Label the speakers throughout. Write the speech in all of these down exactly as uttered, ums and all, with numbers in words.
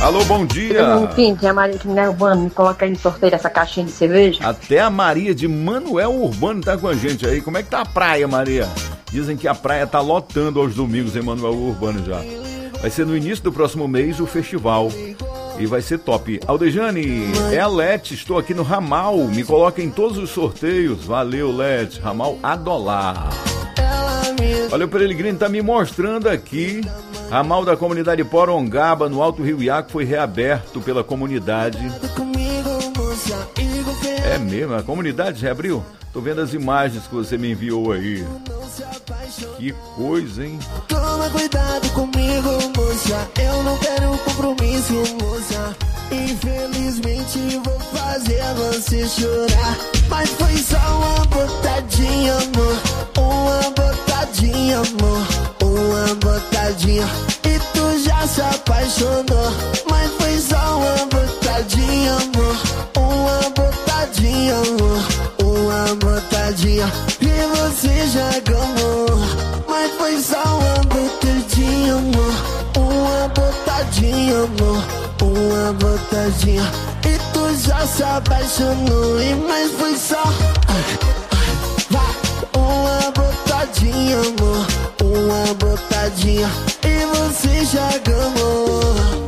Speaker 1: Alô, bom dia.
Speaker 2: Enfim, tem a Maria de Manuel Urbano, me coloca aí no sorteio dessa caixinha de cerveja.
Speaker 1: Até a Maria de Manuel Urbano tá com a gente aí. Como é que tá a praia, Maria? Dizem que a praia tá lotando aos domingos em Manuel Urbano já. Vai ser no início do próximo mês o festival. E vai ser top. Aldejane, é a Lete, estou aqui no Ramal. Me coloca em todos os sorteios. Valeu, Lete. Ramal Adolar. Olha, o Peregrino tá me mostrando aqui. Ramal da comunidade Porongaba, no Alto Rio Iaco, foi reaberto pela comunidade. É mesmo, a comunidade reabriu? Tô vendo as imagens que você me enviou aí. Que coisa, hein?
Speaker 3: Toma cuidado comigo, moça. Eu não quero compromisso, moça. Infelizmente vou fazer você chorar. Mas foi só uma botadinha, amor. Uma botadinha, amor. Uma botadinha. E tu já se apaixonou. Mas foi só uma botadinha, amor. Uma botadinha, amor. Uma botadinha. E você já ganhou. Mas foi só uma botadinha, amor. Uma botadinha, amor. Uma botadinha. E tu já se apaixonou. E mas foi só uma botadinha, amor. Uma botadinha. E você já ganhou.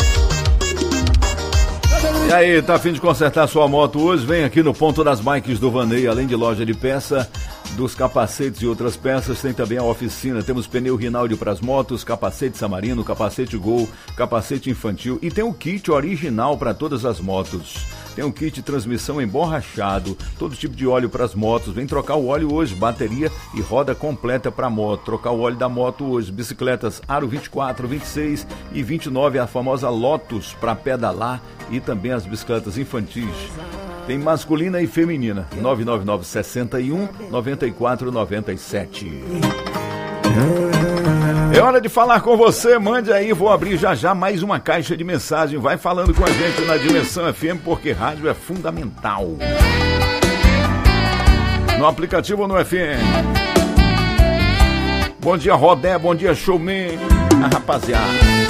Speaker 1: E aí, tá a fim de consertar sua moto hoje? Vem aqui no Ponto das Bikes do Vaneio. Além de loja de peça, dos capacetes e outras peças, tem também a oficina. Temos pneu Rinaldi para as motos, capacete Samarino, capacete Gol, capacete infantil e tem o kit original para todas as motos. Tem um kit de transmissão emborrachado, todo tipo de óleo para as motos. Vem trocar o óleo hoje, bateria e roda completa para moto. Trocar o óleo da moto hoje. Bicicletas Aro vinte e quatro, vinte e seis e vinte e nove, a famosa Lotus para pedalar e também as bicicletas infantis. Tem masculina e feminina. nove nove nove, seis um, nove quatro nove sete. É hora de falar com você, mande aí, vou abrir já já mais uma caixa de mensagem. Vai falando com a gente na Dimensão F M, porque rádio é fundamental. No aplicativo ou no F M. Bom dia, Rodé, bom dia, showman. Ah, rapaziada.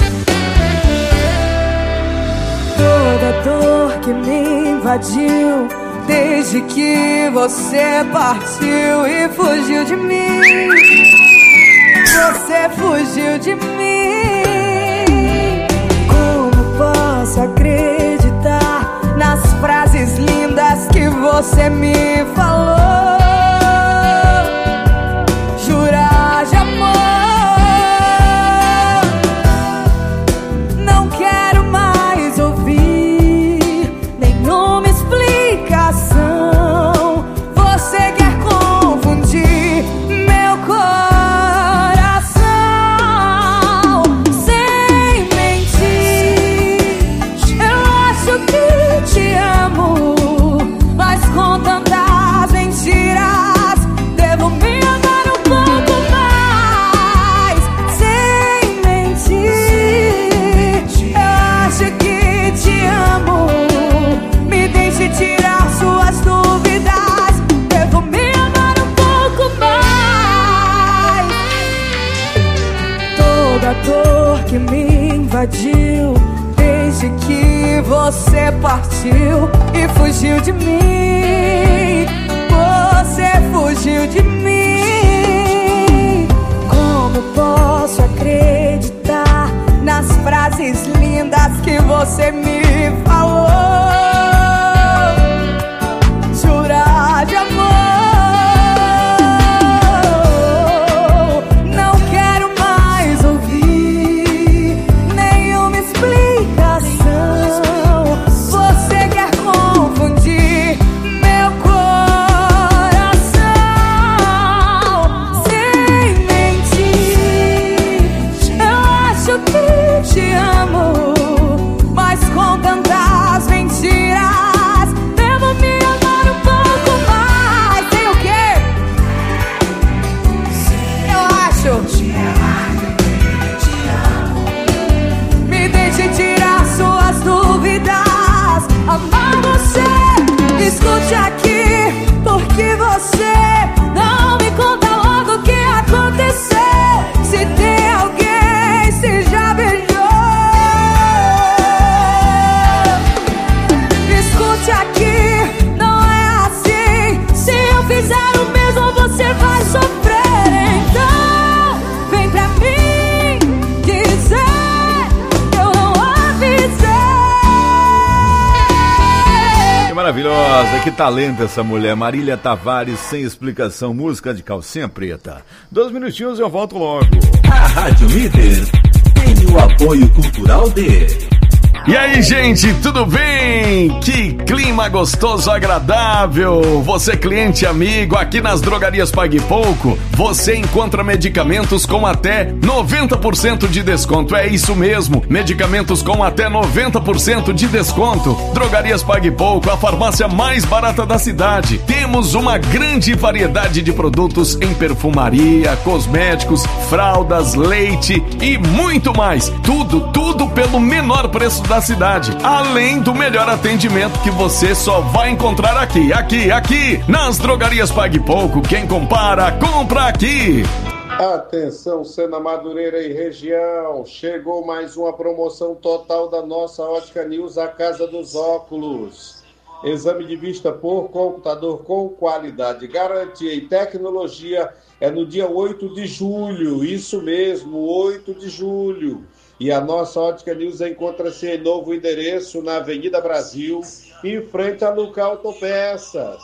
Speaker 4: Toda dor que me invadiu desde que você partiu e fugiu de mim. Você fugiu de mim. Como posso acreditar nas frases lindas que você me falou? Jurar de amor. Não quero mais ouvir nenhuma explicação. Você quer confundir meu coração. Que me invadiu desde que você partiu e fugiu de mim. Você fugiu de mim. Como posso acreditar nas frases lindas que você me falou? Jurar de amor. Te amo, mas com tanta
Speaker 1: maravilhosa, que talento essa mulher. Marília Tavares, Sem Explicação, música de calcinha preta. Dois minutinhos eu volto logo.
Speaker 5: A Rádio Líder tem o apoio cultural de...
Speaker 6: E aí, gente, tudo bem? Que clima gostoso, agradável. Você, cliente amigo, aqui nas Drogarias Pague Pouco, você encontra medicamentos com até noventa por cento de desconto. É isso mesmo, medicamentos com até noventa por cento de desconto. Drogarias Pague Pouco, a farmácia mais barata da cidade. Temos uma grande variedade de produtos em perfumaria, cosméticos, fraldas, leite e muito mais. Tudo, tudo pelo menor preço da cidade, além do melhor atendimento que você só vai encontrar aqui, aqui, aqui, nas Drogarias Pague Pouco. Quem compara, compra aqui.
Speaker 7: Atenção, Sena Madureira e região, chegou mais uma promoção total da nossa Ótica News, a Casa dos Óculos. Exame de vista por computador com qualidade, garantia e tecnologia é no dia oito de julho, isso mesmo, oito de julho. E a nossa Ótica News encontra-se em novo endereço na Avenida Brasil, em frente a Luca Autopeças.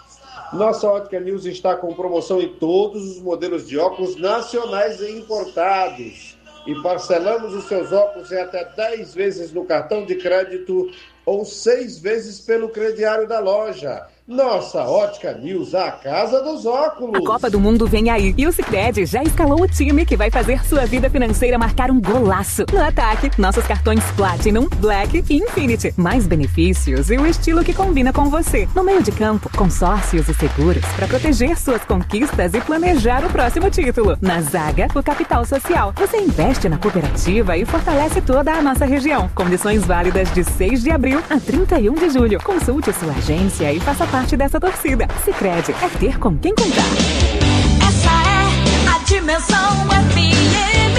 Speaker 7: Nossa Ótica News está com promoção em todos os modelos de óculos nacionais e importados. E parcelamos os seus óculos em até dez vezes no cartão de crédito ou seis vezes pelo crediário da loja. Nossa Ótica News, a casa dos óculos.
Speaker 8: A Copa do Mundo vem aí e o Sicredi já escalou o time que vai fazer sua vida financeira marcar um golaço. No ataque, nossos cartões Platinum, Black e Infinity. Mais benefícios e o estilo que combina com você. No meio de campo, consórcios e seguros para proteger suas conquistas e planejar o próximo título. Na zaga, o capital social. Você investe na cooperativa e fortalece toda a nossa região. Condições válidas de seis de abril a trinta e um de julho. Consulte sua agência e faça parte dessa torcida. Sicredi é ter com quem contar.
Speaker 9: Essa é a Dimensão F M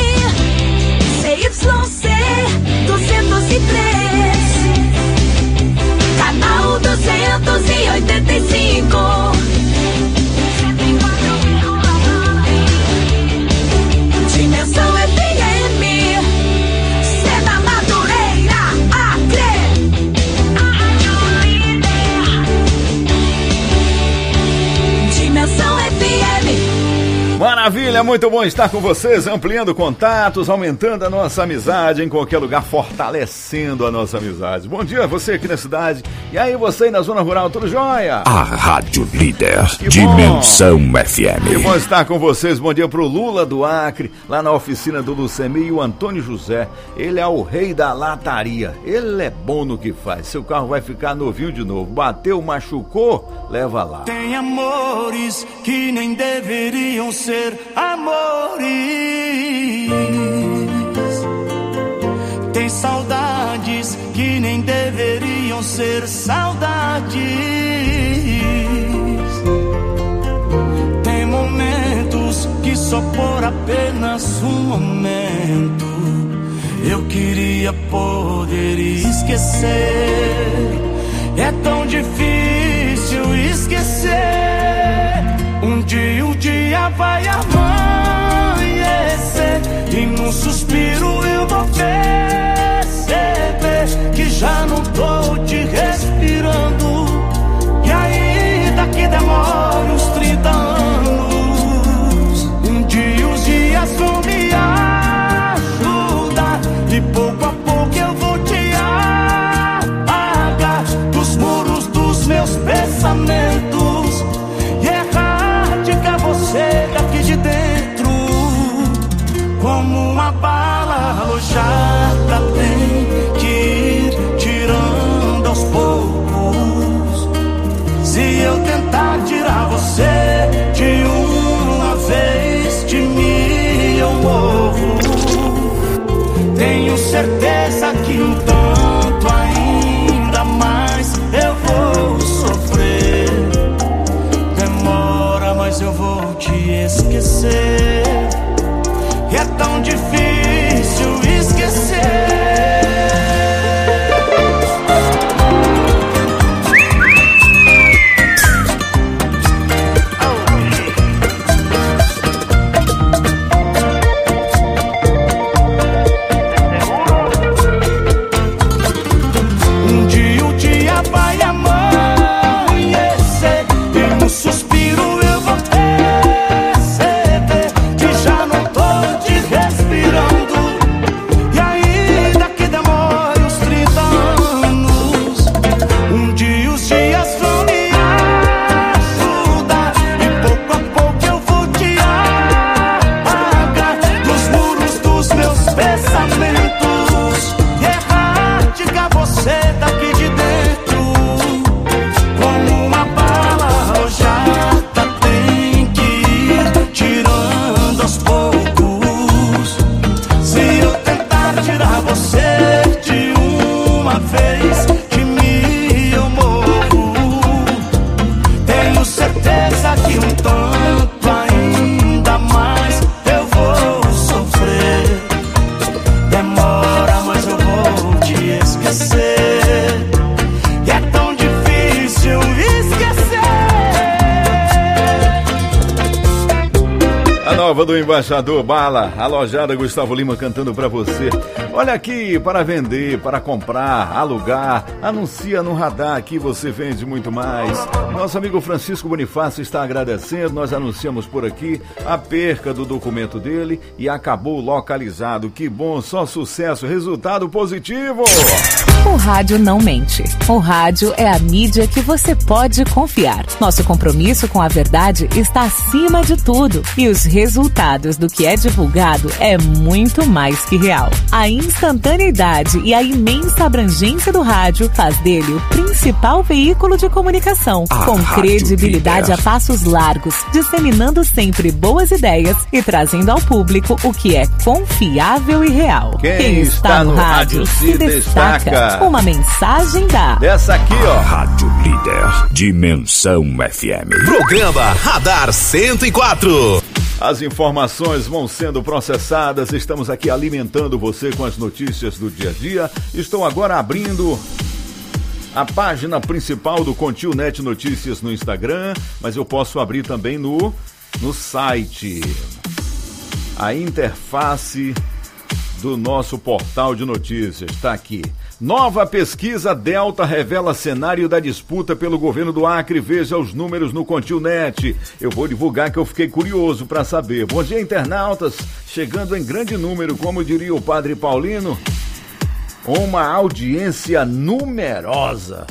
Speaker 9: C Y C duzentos e três, canal duzentos e oitenta e cinco. Dimensão F M, Sena Madureira, Acre. Dimensão F M.
Speaker 1: Maravilha, muito bom estar com vocês, ampliando contatos, aumentando a nossa amizade em qualquer lugar, fortalecendo a nossa amizade. Bom dia, você aqui na cidade. E aí, você aí na zona rural, tudo jóia?
Speaker 10: A Rádio Líder,
Speaker 1: que
Speaker 10: Dimensão
Speaker 1: bom.
Speaker 10: F M.
Speaker 1: Que bom estar com vocês. Bom dia pro Lula do Acre, lá na oficina do Lucemi, e o Antônio José. Ele é o rei da lataria. Ele é bom no que faz. Seu carro vai ficar novinho de novo. Bateu, machucou, leva lá.
Speaker 3: Tem amores que nem deveriam ser amores. Tem saudades que nem deveriam ser saudades. Tem momentos que só por apenas um momento eu queria poder esquecer. É tão difícil esquecer. Um dia, um dia vai amanhecer e num suspiro eu vou perceber que já não tô te respirando. E ainda que demore uns trinta anos, um dia os dias vão me ajudar e pouco a pouco eu vou te apagar dos muros dos meus pensamentos. Você aqui de dentro, como uma bala alojada, tem que ir tirando vez de mim eu morro. Tenho certeza que um tanto ainda mais eu vou sofrer. Demora, mas eu vou te esquecer. E é tão difícil esquecer.
Speaker 1: A nova do Embaixador Bala, a lojada Gustavo Lima cantando pra você. Olha aqui, para vender, para comprar, alugar, anuncia no radar, aqui você vende muito mais. Nosso amigo Francisco Bonifácio está agradecendo, nós anunciamos por aqui a perca do documento dele e acabou localizado. Que bom, só sucesso, resultado positivo.
Speaker 8: O rádio não mente. O rádio é a mídia que você pode confiar. Nosso compromisso com a verdade está acima de tudo. E os resultados do que é divulgado é muito mais que real. A instantaneidade e a imensa abrangência do rádio faz dele o principal veículo de comunicação.
Speaker 10: A
Speaker 8: com credibilidade
Speaker 10: Líder.
Speaker 8: a passos largos, disseminando sempre boas ideias e trazendo ao público o que é confiável e real.
Speaker 1: Quem está no rádio se destaca.
Speaker 8: Uma mensagem da...
Speaker 1: Dessa aqui, ó.
Speaker 10: Rádio Líder. Dimensão F M.
Speaker 11: Programa Radar cento e quatro.
Speaker 1: As informações vão sendo processadas, estamos aqui alimentando você com as notícias do dia a dia. Estou agora abrindo a página principal do Contil Net Notícias no Instagram, mas eu posso abrir também no, no site. A interface do nosso portal de notícias está aqui. Nova pesquisa Delta revela cenário da disputa pelo governo do Acre. Veja os números no Contil Net. Eu vou divulgar que eu fiquei curioso para saber. Bom dia, internautas. Chegando em grande número, como diria o Padre Paulino, uma audiência numerosa.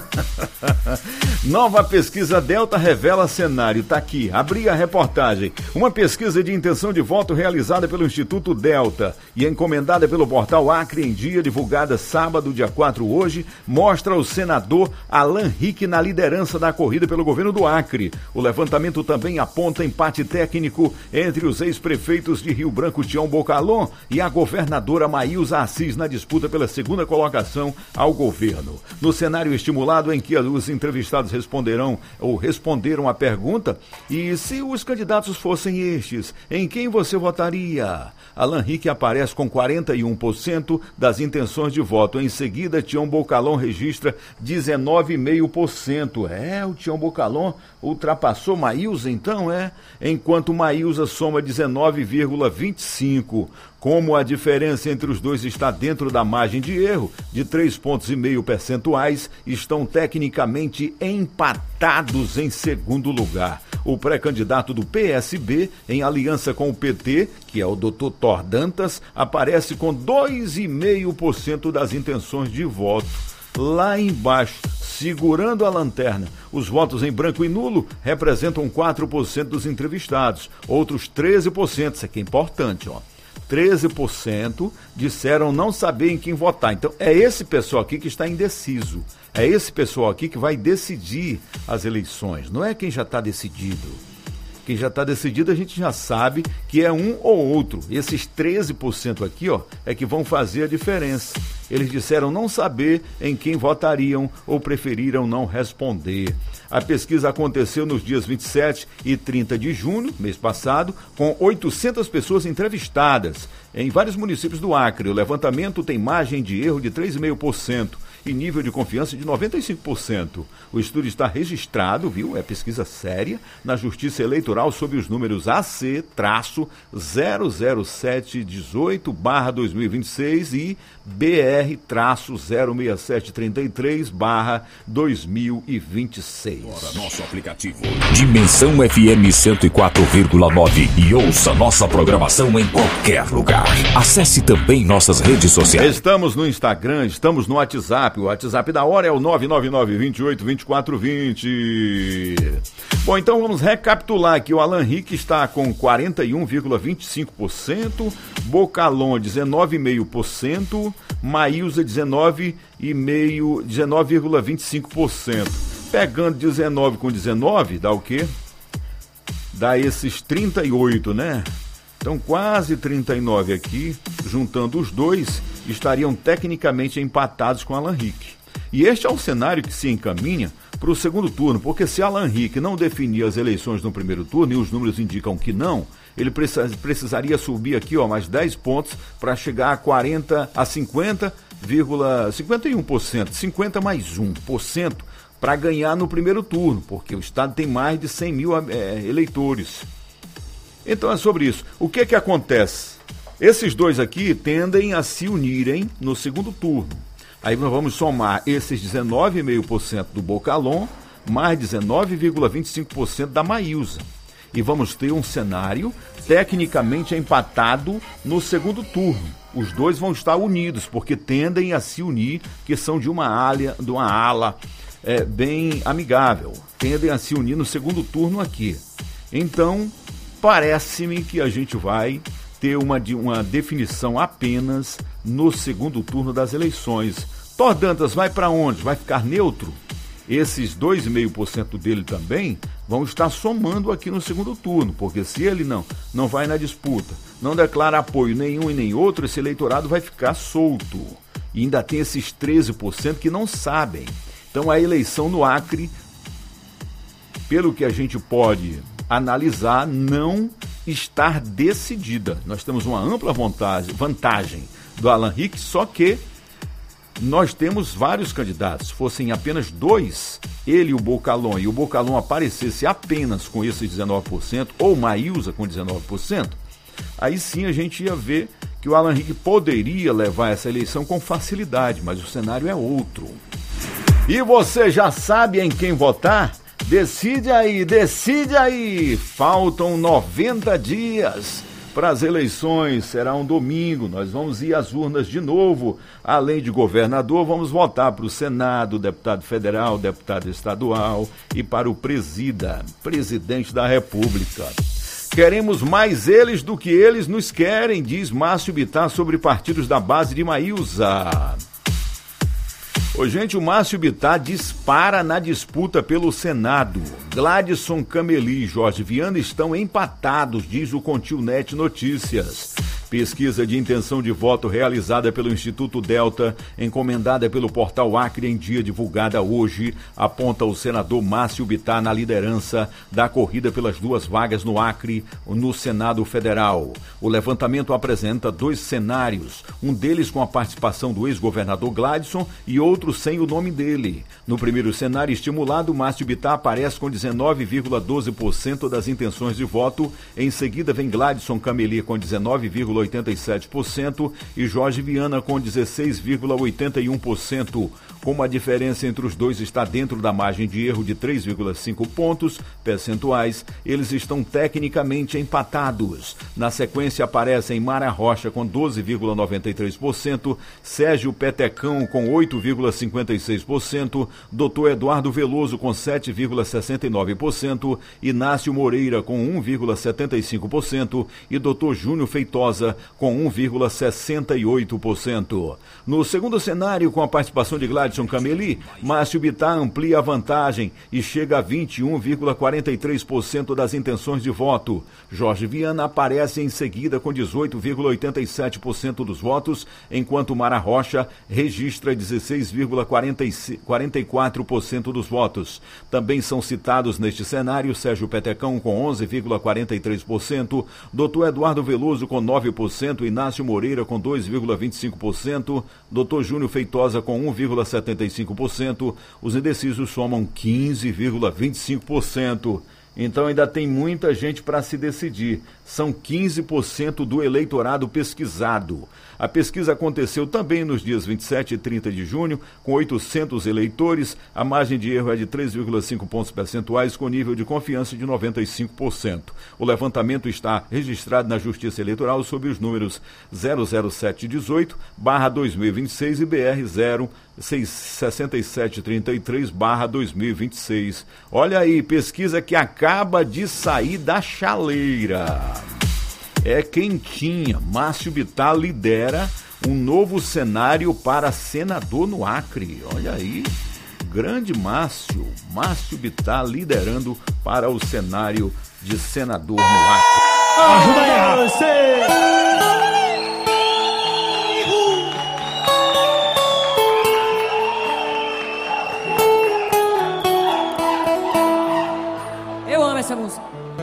Speaker 1: Nova pesquisa Delta revela cenário. Tá aqui, abri a reportagem. Uma pesquisa de intenção de voto realizada pelo Instituto Delta e encomendada pelo portal Acre em Dia, divulgada sábado, dia quatro hoje, mostra o senador Alan Rick na liderança da corrida pelo governo do Acre. O levantamento também aponta empate técnico entre os ex-prefeitos de Rio Branco, Tião Bocalon, e a governadora Maílza Assis na disputa pela segunda colocação ao governo. No cenário estimulado em que os entrevistados responderão ou responderam a pergunta: e se os candidatos fossem estes, em quem você votaria? Alan Rick aparece com quarenta e um por cento das intenções de voto. Em seguida, Tião Bocalon registra dezenove vírgula cinco por cento. É, o Tião Bocalon ultrapassou Maílza, então, é? Enquanto Maílza soma dezenove vírgula vinte e cinco por cento. Como a diferença entre os dois está dentro da margem de erro de três pontos e meio percentuais, estão tecnicamente empatados em segundo lugar. O pré-candidato do P S B, em aliança com o P T, que é o doutor Thor Dantas, aparece com dois vírgula cinco por cento das intenções de voto. Lá embaixo, segurando a lanterna, os votos em branco e nulo representam quatro por cento dos entrevistados, outros treze por cento, isso aqui é importante, ó. treze por cento disseram não saber em quem votar. Então, é esse pessoal aqui que está indeciso. É esse pessoal aqui que vai decidir as eleições. Não é quem já está decidido. Quem já está decidido, a gente já sabe que é um ou outro. Esses treze por cento aqui, ó, é que vão fazer a diferença. Eles disseram não saber em quem votariam ou preferiram não responder. A pesquisa aconteceu nos dias vinte e sete e trinta de junho, mês passado, com oitocentas pessoas entrevistadas em vários municípios do Acre. O levantamento tem margem de erro de três vírgula cinco por cento e nível de confiança de noventa e cinco por cento. O estudo está registrado, viu? É pesquisa séria, na Justiça Eleitoral sob os números A C zero zero sete dezoito barra dois mil e vinte e seis e B R zero seis sete trinta e três barra dois mil e vinte e seis.
Speaker 10: Agora nosso aplicativo Dimensão F M cento e quatro vírgula nove e ouça nossa programação em qualquer lugar. Acesse também nossas redes sociais.
Speaker 1: Estamos no Instagram, estamos no WhatsApp. O WhatsApp da hora é o nove nove nove, vinte e oito, vinte e quatro, vinte. Bom, então vamos recapitular aqui. O Alan Rick está com quarenta e um vírgula vinte e cinco por cento, Bocalon dezenove vírgula cinco por cento, Maílza dezenove vírgula vinte e cinco por cento. Pegando dezenove com dezenove, dá o quê? Dá esses trinta e oito, né? Então quase trinta e nove aqui, juntando os dois, estariam tecnicamente empatados com Alan Rick. E este é o cenário que se encaminha para o segundo turno, porque se Alan Rick não definir as eleições no primeiro turno, e os números indicam que não, ele precisaria subir aqui, ó, mais dez pontos para chegar a quarenta, a cinquenta vírgula cinquenta e um por cento, cinquenta mais um por cento para ganhar no primeiro turno, porque o estado tem mais de cem mil é, eleitores. Então é sobre isso. O que que acontece? Esses dois aqui tendem a se unirem no segundo turno. Aí nós vamos somar esses dezenove vírgula cinco por cento do Bocalon, mais dezenove vírgula vinte e cinco por cento da Maílza. E vamos ter um cenário tecnicamente empatado no segundo turno. Os dois vão estar unidos, porque tendem a se unir, que são de uma ala, de uma ala é, bem amigável. Tendem a se unir no segundo turno aqui. Então, parece-me que a gente vai ter uma, uma definição apenas no segundo turno das eleições. Thor Dantas vai para onde? Vai ficar neutro? Esses dois vírgula cinco por cento dele também vão estar somando aqui no segundo turno, porque se ele não, não vai na disputa, não declara apoio nenhum e nem outro, esse eleitorado vai ficar solto. E ainda tem esses treze por cento que não sabem. Então a eleição no Acre, pelo que a gente pode analisar, não estar decidida. Nós temos uma ampla vantagem, vantagem do Alan Rick, só que nós temos vários candidatos. Se fossem apenas dois, ele e o Bocalon, e o Bocalon aparecesse apenas com esses dezenove por cento, ou Maílza com dezenove por cento, aí sim a gente ia ver que o Alan Rick poderia levar essa eleição com facilidade, mas o cenário é outro. E você já sabe em quem votar? Decide aí, decide aí! Faltam noventa dias para as eleições, será um domingo, nós vamos ir às urnas de novo. Além de governador, vamos votar para o Senado, deputado federal, deputado estadual e para o presida, presidente da República. Queremos mais eles do que eles nos querem, diz Márcio Bittar sobre partidos da base de Maílza. Ô, gente, o Márcio Bittar dispara na disputa pelo Senado. Gladson Cameli e Jorge Viana estão empatados, diz o Contilnet Notícias. Pesquisa de intenção de voto realizada pelo Instituto Delta, encomendada pelo portal Acre em dia, divulgada hoje, aponta o senador Márcio Bittar na liderança da corrida pelas duas vagas no Acre, no Senado Federal. O levantamento apresenta dois cenários, um deles com a participação do ex-governador Gladson e outro sem o nome dele. No primeiro cenário estimulado, Márcio Bittar aparece com dezenove vírgula doze por cento das intenções de voto, em seguida vem Gladson Cameli com dezenove vírgula oitenta e sete por cento e Jorge Viana com dezesseis vírgula oitenta e um por cento. Como a diferença entre os dois está dentro da margem de erro de três vírgula cinco pontos percentuais, eles estão tecnicamente empatados. Na sequência aparecem Mara Rocha com doze vírgula noventa e três por cento, Sérgio Petecão com oito vírgula cinquenta e seis por cento, doutor Eduardo Veloso com sete vírgula sessenta e nove por cento, Inácio Moreira com um vírgula setenta e cinco por cento e doutor Júnior Feitosa com um vírgula sessenta e oito por cento. No segundo cenário, com a participação de Gladson Cameli, Márcio Bittar amplia a vantagem e chega a vinte e um vírgula quarenta e três por cento das intenções de voto. Jorge Viana aparece em seguida com dezoito vírgula oitenta e sete por cento dos votos, enquanto Mara Rocha registra dezesseis vírgula quarenta e quatro por cento dos votos. Também são citados neste cenário Sérgio Petecão com onze vírgula quarenta e três por cento, doutor Eduardo Veloso com nove por cento, Inácio Moreira com dois vírgula vinte e cinco por cento, doutor Júnior Feitosa com um vírgula setenta e cinco por cento, os indecisos somam quinze vírgula vinte e cinco por cento. Então ainda tem muita gente para se decidir. São quinze por cento do eleitorado pesquisado. A pesquisa aconteceu também nos dias vinte e sete e trinta de junho, com oitocentos eleitores. A margem de erro é de três vírgula cinco pontos percentuais, com nível de confiança de noventa e cinco por cento. O levantamento está registrado na Justiça Eleitoral sob os números zero zero sete dezoito barra dois mil e vinte e seis e B R zero sessenta e sete trinta e três barra dois mil e vinte e seis. Olha aí, pesquisa que acaba de sair da chaleira. É quentinha. Márcio Bittar lidera um novo cenário para senador no Acre. Olha aí, grande Márcio. Márcio Bittar liderando para o cenário de senador no Acre.
Speaker 12: Ajuda aí, você!
Speaker 4: essa música.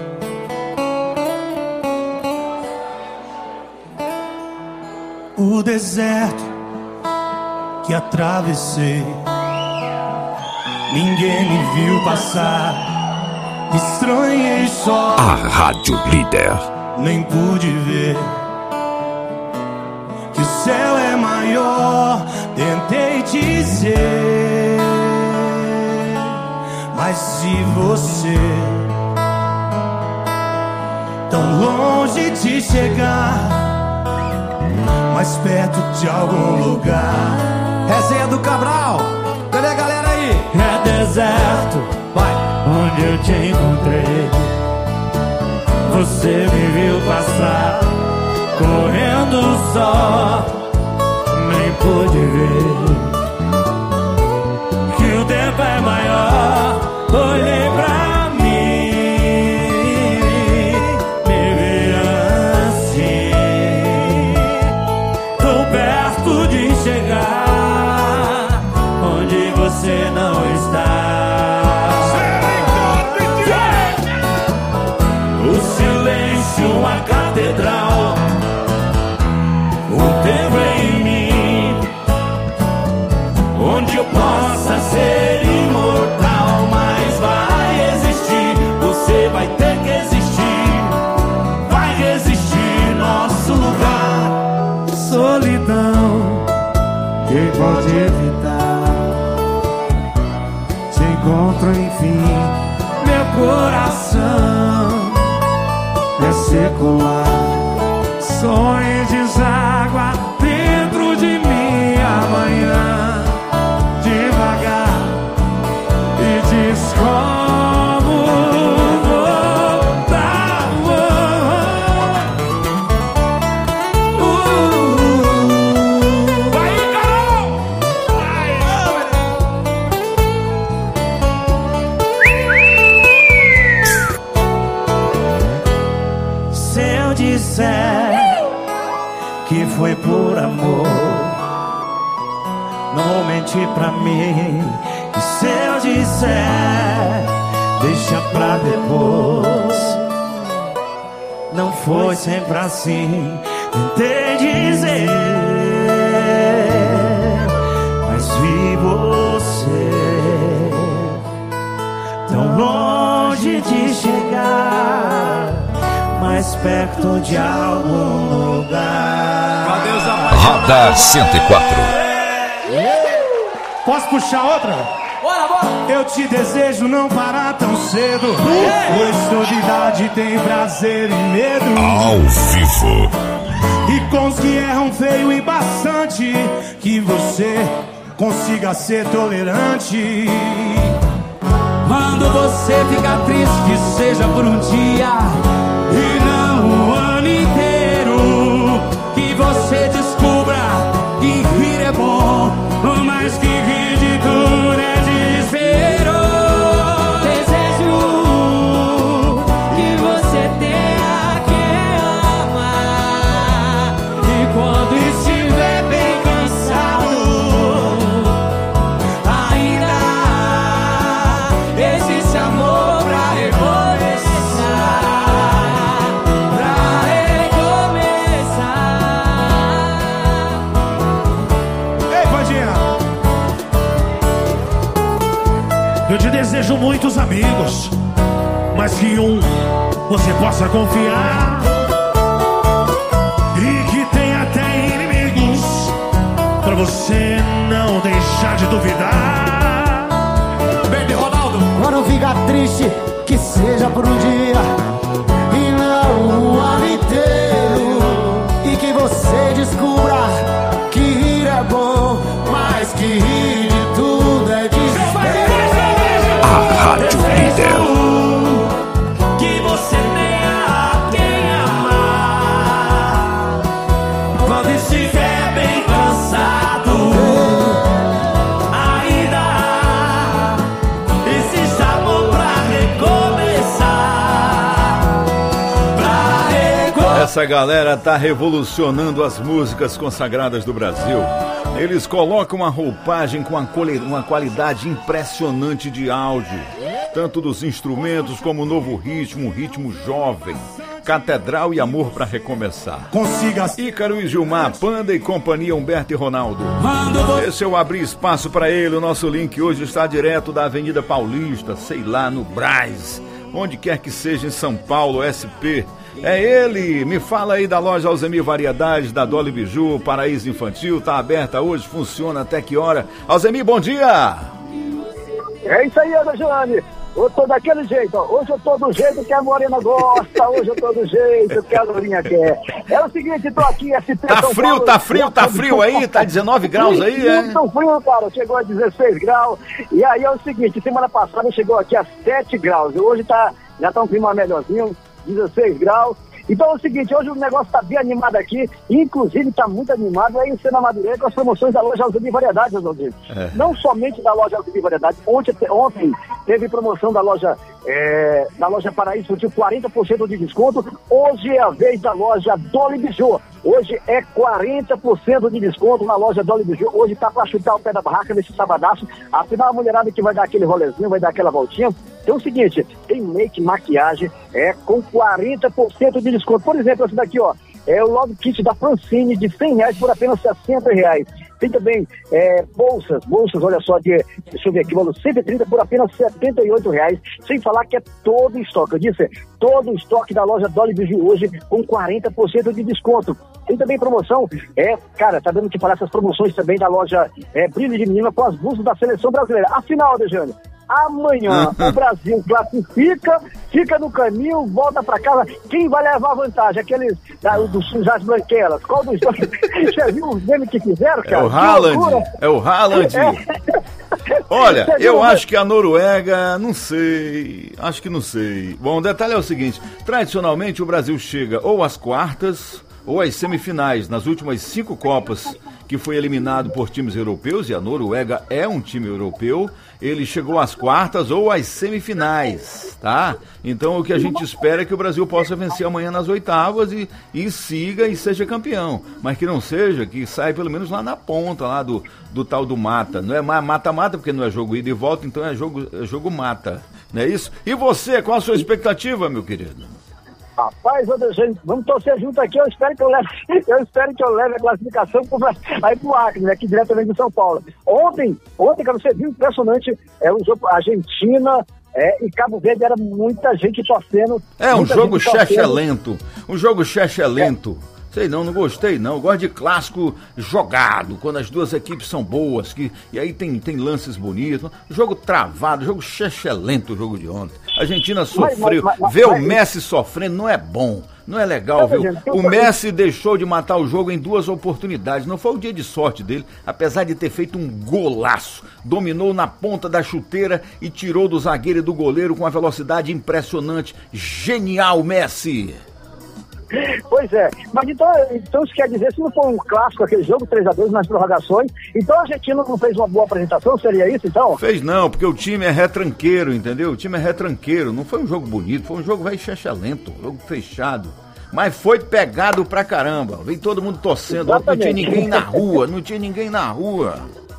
Speaker 3: O deserto que atravessei, ninguém me viu passar. Estranhei só,
Speaker 10: A Rádio Líder.
Speaker 3: nem pude ver que o céu é maior. Tentei dizer, mas se você tão longe de chegar, mais perto de algum lugar.
Speaker 12: Resenha do Cabral. Cadê a galera aí?
Speaker 3: É deserto, vai, onde eu te encontrei. Você me viu passar, correndo só, nem pude ver que o tempo é maior. Olhei pra mim, me vi assim, tão perto de chegar onde você não está. O silêncio, uma catedral, um tempo em mim, onde eu possa ser imortal. Mas vai existir, você vai ter que existir, vai resistir nosso lugar. Solidão, quem pode evitar? Te encontro enfim, meu coração é secular. Sonho deságua dentro de mim amanhã, devagar, e diz como voltar. Uh, vai, Carol! Se eu disser que foi por amor, não mente pra mim. E se eu disser, deixa pra depois, não foi sempre assim. Tentei dizer, mas vi você tão longe de chegar, mais perto de algum lugar.
Speaker 12: Cadê os apaixonados?
Speaker 10: Radar cento e quatro.
Speaker 3: Posso puxar outra?
Speaker 4: Bora, bora!
Speaker 3: Eu te desejo não parar tão cedo, pois toda idade tem prazer e medo.
Speaker 10: Ao vivo.
Speaker 3: E com os que erram feio e bastante, que você consiga ser tolerante.
Speaker 12: Quando você fica triste, que seja por um dia
Speaker 3: E não o ano inteiro,
Speaker 12: que você descubra que rir é bom, mas que rir de tudo é desespero.
Speaker 4: Desejo que você tenha quem amar, e quando estiver bem cansado, ainda existe amor pra recomeçar, pra recomeçar.
Speaker 3: Ei, Vandinha! Eu te desejo muitos amigos, mas que um você possa confiar, e que tenha até inimigos, pra você não deixar de duvidar.
Speaker 12: Baby Ronaldo.
Speaker 3: Quando fica triste, que seja por um dia e não o ano inteiro, e que você descubra que rir é bom, mas que rir de tudo é desespero.
Speaker 10: A Rádio Líder.
Speaker 3: Que você tenha quem amar, quando estiver bem cansado, ainda existe amor pra recomeçar, pra recomeçar.
Speaker 1: Essa galera tá revolucionando as músicas consagradas do Brasil. Eles colocam uma roupagem com uma quali- uma qualidade impressionante de áudio. tanto dos instrumentos como o novo ritmo, um ritmo jovem. Catedral e Amor para Recomeçar.
Speaker 12: Consiga.
Speaker 1: Ícaro e Gilmar, Panda e Companhia, Humberto e Ronaldo. Esse é o Abrir Espaço para ele. O nosso link hoje está direto da Avenida Paulista, sei lá, no Brás, onde quer que seja em São Paulo, S P. É ele, me fala aí da loja Alzemir Variedades, da Dolly Biju, Paraíso Infantil, tá aberta hoje, funciona até que hora? Alzemir, bom dia!
Speaker 13: É isso aí, Ana Joane. Eu tô daquele jeito, ó. Hoje eu tô do jeito que a Morena gosta, hoje eu tô do jeito que a Lourinha quer. É o seguinte, tô aqui, S P
Speaker 1: Tá
Speaker 13: São
Speaker 1: frio,
Speaker 13: Paulo,
Speaker 1: tá frio, tá frio aí? Tá dezenove graus aí, é?
Speaker 13: Muito frio, cara, chegou a dezesseis graus. E aí é o seguinte, semana passada chegou aqui a sete graus. Hoje tá, já tá um clima melhorzinho, dezesseis graus. Então é o seguinte, hoje o negócio tá bem animado aqui, inclusive tá muito animado aí em Sena Madureira com as promoções da loja Alzemir Variedades, Oswaldinho.
Speaker 1: É.
Speaker 13: Não somente da loja Alzemir Variedades, ontem, ontem teve promoção da loja, é, da loja Paraíso Infantil, quarenta por cento de desconto. Hoje é a vez da loja Dolly Biju. Hoje é quarenta por cento de desconto na loja Dolly Biju. Hoje tá pra chutar o pé da barraca nesse sabadaço. Afinal, a mulherada que vai dar aquele rolezinho, vai dar aquela voltinha. Então é o seguinte, tem make, maquiagem, é com quarenta por cento de desconto. Por exemplo, esse daqui, ó, é o Love Kit da Francine de cem reais por apenas sessenta reais. Tem também é, bolsas, bolsas, olha só, de, deixa eu ver aqui, valor cento e trinta por apenas setenta e oito reais. Sem falar que é todo o estoque. Eu disse, todo o estoque da loja Dolly Biju hoje com quarenta por cento de desconto. Tem também promoção, é, cara, tá dando que falar essas promoções também da loja é, Brilho de Menina com as blusas da Seleção Brasileira. Afinal, Dejane, amanhã o Brasil classifica, fica no caminho, volta pra casa. Quem vai levar a vantagem? Aqueles da, dos das branquelas. Qual dos dois? Você viu os memes que fizeram, cara?
Speaker 1: É o Haaland, é o Haaland.
Speaker 13: É.
Speaker 1: Olha, eu acho que a Noruega, não sei, acho que não sei. Bom, o detalhe é o seguinte, tradicionalmente o Brasil chega ou às quartas ou às semifinais, nas últimas cinco Copas que foi eliminado por times europeus, e a Noruega é um time europeu, ele chegou às quartas ou às semifinais, tá? Então o que a gente espera é que o Brasil possa vencer amanhã nas oitavas e, e siga e seja campeão, mas que não seja, que saia pelo menos lá na ponta, lá do, do tal do mata, não é mata-mata porque não é jogo ida e volta, então é jogo, é jogo mata, não é isso? E você, qual a sua expectativa, meu querido?
Speaker 13: Rapaz, vamos torcer junto aqui, eu espero que eu leve, eu espero que eu leve a classificação pro, aí pro Acre, né, aqui diretamente de São Paulo. Ontem, ontem, cara, você viu impressionante, é um jogo Argentina é, e Cabo Verde, era muita gente torcendo.
Speaker 1: É um jogo chechelento, um jogo chechelento. É. Sei não, não gostei não, eu gosto de clássico jogado, quando as duas equipes são boas, que, e aí tem, tem lances bonitos, jogo travado, jogo chechelento o jogo de ontem. A Argentina sofreu, mas, mas, mas, ver mas, o Messi sofrendo não é bom, não é legal, viu? O Messi deixou de matar o jogo em duas oportunidades, não foi o dia de sorte dele, apesar de ter feito um golaço, dominou na ponta da chuteira e tirou do zagueiro e do goleiro com uma velocidade impressionante, genial Messi!
Speaker 13: Pois é, mas então, então isso quer dizer, se não for um clássico aquele jogo, três a dois nas prorrogações, então a Argentina não fez uma boa apresentação, seria isso então?
Speaker 1: Fez não, porque o time é retranqueiro, entendeu? O time é retranqueiro, não foi um jogo bonito, foi um jogo velho chechelento, um jogo fechado, mas foi pegado pra caramba, vem todo mundo torcendo, não tinha ninguém na rua, não tinha ninguém na rua.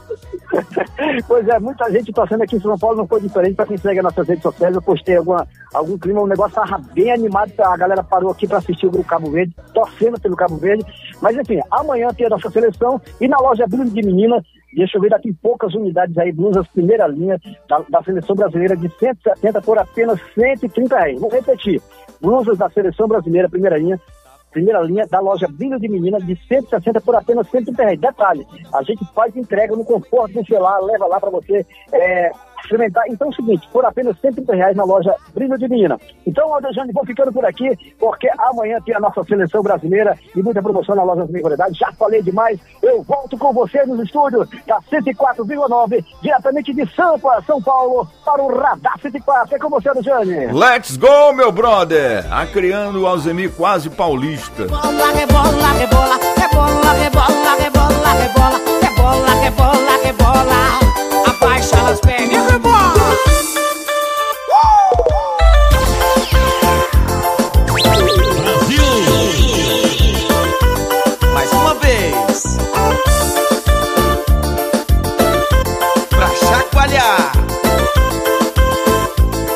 Speaker 13: Pois é, muita gente torcendo aqui em São Paulo, não foi diferente. Para quem segue as nossas redes sociais, eu postei alguma, algum clima, o negócio estava bem animado, a galera parou aqui para assistir o Grupo Cabo Verde, torcendo pelo Cabo Verde, mas enfim, amanhã tem a nossa seleção, e na loja Brilho de Menina, deixa eu ver, daqui poucas unidades aí, blusas primeira linha da, da seleção brasileira de cento e setenta por apenas cento e trinta reais, vou repetir, blusas da seleção brasileira primeira linha, primeira linha da loja Brilho de Menina de cento e sessenta por apenas cento e trinta reais. Detalhe, a gente faz entrega no conforto do celular, leva lá para você é, experimentar. Então é o seguinte, por apenas cento e trinta reais na loja Brilho de Menina. Então, Aldejane, vou ficando por aqui, porque amanhã tem a nossa seleção brasileira e muita promoção na loja das Variedades. Já falei demais, eu volto com você nos estúdios da cento e quatro vírgula nove, diretamente de Sampa, São Paulo, para o Radar cento e quatro. É com você, Aldejane.
Speaker 1: Let's go, meu brother! Acriando o Alzemir quase paulista.
Speaker 9: Rebola, rebola, rebola, rebola, rebola, rebola, rebola, rebola, rebola, rebola. Abaixa as pernas e rebola. Brasil! Mais uma vez. Pra chacoalhar.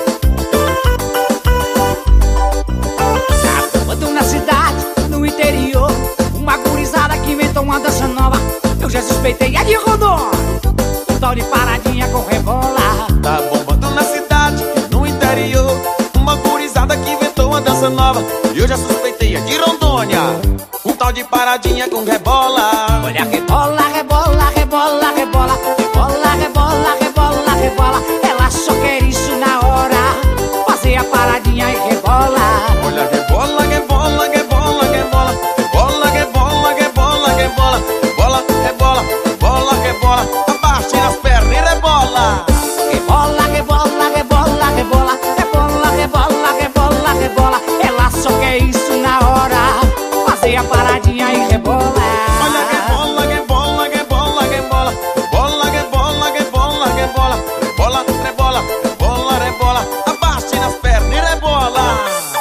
Speaker 14: eu já suspeitei é de Rondônia. Um tal de paradinha com rebola.
Speaker 9: Olha rebola, rebola, rebola, rebola, rebola, rebola, rebola, rebola. Ela só quer isso na hora, fazer a paradinha e rebola.
Speaker 14: Olha rebola, rebola, rebola, rebola, rebola, rebola, rebola, rebola, rebola, rebola, rebola, rebola. Abaixe as pernas e rebola.
Speaker 9: Rebola, rebola, rebola, rebola, rebola, rebola, rebola, rebola. Ela só quer isso na hora, fazer a paradinha e rebola.
Speaker 14: Olha rebola, rebola, rebola, rebola, rebola, rebola, rebola, rebola, rebola, rebola, rebola, rebola. Abaixe as pernas e rebola.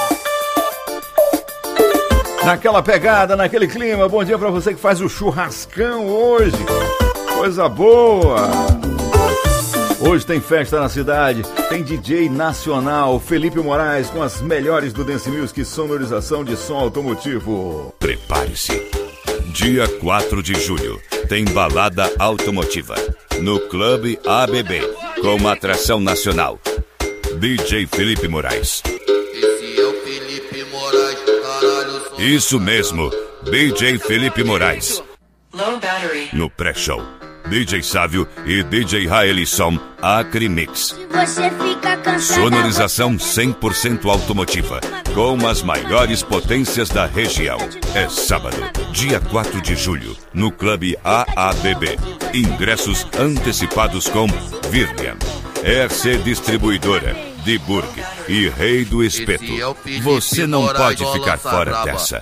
Speaker 1: Naquela pegada, naquele clima, bom dia pra você que faz o churrascão hoje. Coisa boa! Hoje tem festa na cidade, tem D J nacional, Felipe Moraes com as melhores do Dance Music, sonorização de som automotivo.
Speaker 15: Prepare-se. Dia quatro de julho, tem balada automotiva no Clube A B B, com uma atração nacional. D J Felipe Moraes.
Speaker 16: Esse é o Felipe Moraes, caralho.
Speaker 15: Isso mesmo, D J Felipe Moraes.
Speaker 17: Low battery.
Speaker 15: No pré-show, D J Sávio e D J Raelisson Acre Mix.
Speaker 18: Você fica cansado.
Speaker 15: Sonorização cem por cento automotiva, com as maiores potências da região. É sábado, dia quatro de julho, no Clube A A B B. Ingressos antecipados com Virlian, R C Distribuidora, Diburg e Rei do Espeto. Você não pode ficar fora dessa.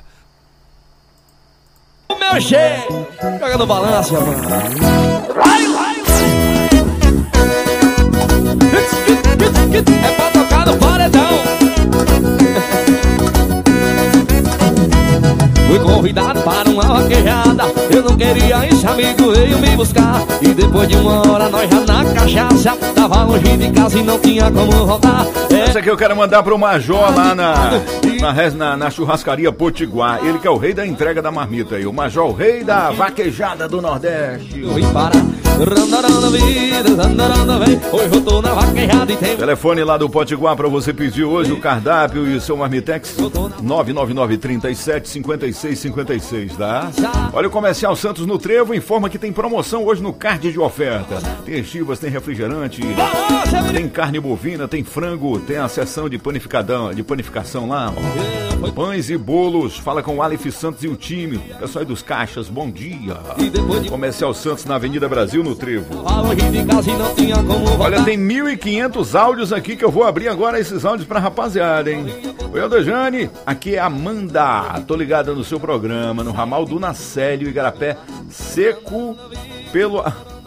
Speaker 19: O meu jeito, joga no balanço, mano. É pra tocar no paredão. Fui convidado para uma vaquejada. Eu não queria, esse amigo veio me buscar. E depois de uma hora nós já na cachaça. Tava longe de casa e não tinha como voltar.
Speaker 1: É. Essa aqui eu quero mandar pro Major lá na, na, na, na churrascaria Potiguar. Ele que é o rei da entrega da marmita aí. O Major, o rei da vaquejada do Nordeste.
Speaker 19: Eu vim parar. Hoje eu tô na vaquejada e tem...
Speaker 1: Telefone lá do Potiguar pra você pedir hoje o cardápio e o seu marmitex. nove nove nove, trinta e sete, cinquenta e seis, cinquenta e seis, tá? Olha, o Comercial Santos no Trevo informa que tem promoção hoje no card de oferta. Tem estivas, tem refrigerante, tem carne bovina, tem frango, tem a seção de panificadão, de panificação lá, ó. Pães e bolos. Fala com o Aleph Santos e o time. Pessoal aí dos caixas, bom dia. Comercial Santos na Avenida Brasil, no Trevo. Olha, tem mil e quinhentos áudios aqui que eu vou abrir agora esses áudios pra rapaziada, hein? Oi, Aldejane, aqui é Amanda. Tô ligada no seu programa, no ramal do Nacélio, Igarapé Seco, pelo...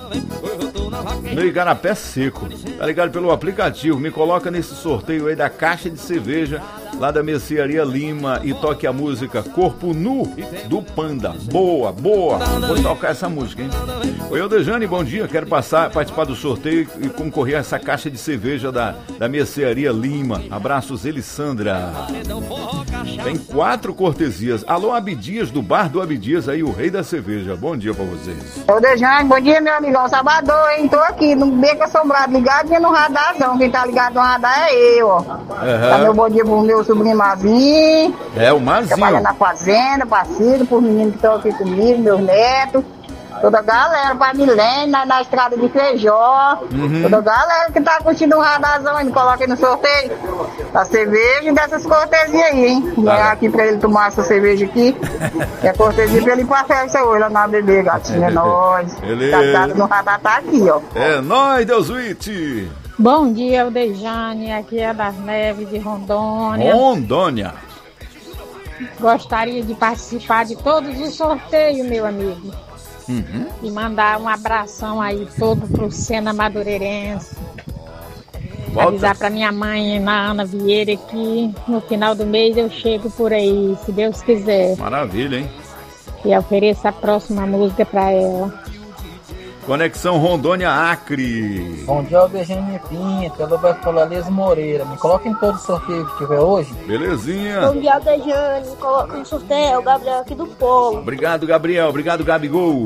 Speaker 1: No Igarapé Seco. Tá ligado pelo aplicativo. Me coloca nesse sorteio aí da caixa de cerveja lá da Mercearia Lima e toque a música Corpo Nu do Panda. Boa, boa. Vou tocar essa música, hein? Oi, Aldejane, bom dia. Quero passar, participar do sorteio e concorrer a essa caixa de cerveja da, da Mercearia Lima. Abraços, Elissandra. Tem quatro cortesias. Alô, Abdias, do bar do Abdias aí, o rei da cerveja. Bom dia pra vocês.
Speaker 2: Aldejane, bom dia, meu amigão. Salvador, hein? Tô aqui no Beco Assombrado, ligadinho no radarzão. Quem tá ligado no radar é eu, ó. Uhum. Tá meu bom dia pro meu sobrinho Mazinho.
Speaker 1: É, o Mazinho.
Speaker 2: Trabalhando na fazenda, parceiro, por meninos que estão aqui comigo, meus netos. Toda a galera, pra Milene, na, na estrada de Feijó. Uhum. Toda a galera que tá curtindo o radarzão, me coloca aí no sorteio da cerveja e dessas cortesias aí, hein? Vou ganhar aqui pra ele tomar essa cerveja aqui. Que é cortesia pra ele ir pra festa hoje lá na B B, gatinho. É nóis. Tá ligado no radar, tá aqui, ó.
Speaker 1: É nóis, Deusuíte.
Speaker 20: Bom dia, Aldejane. Aqui é das Neves de Rondônia.
Speaker 1: Rondônia.
Speaker 20: Gostaria de participar de todos os sorteios, meu amigo.
Speaker 1: Uhum.
Speaker 20: E mandar um abração aí todo pro Sena Madureirense. Volta. Avisar pra minha mãe, na Ana Vieira, que no final do mês eu chego por aí, se Deus quiser.
Speaker 1: Maravilha, hein?
Speaker 20: E ofereço a próxima música pra ela.
Speaker 1: Conexão Rondônia Acre.
Speaker 21: Bom dia, Aldejane Pinha, pelo Bertolales Moreira. Me coloca em todo o sorteio que tiver hoje.
Speaker 1: Belezinha.
Speaker 22: Bom dia, Aldejane. Me coloca no sorteio, o Gabriel aqui do Polo.
Speaker 1: Obrigado, Gabriel. Obrigado, Gabigol.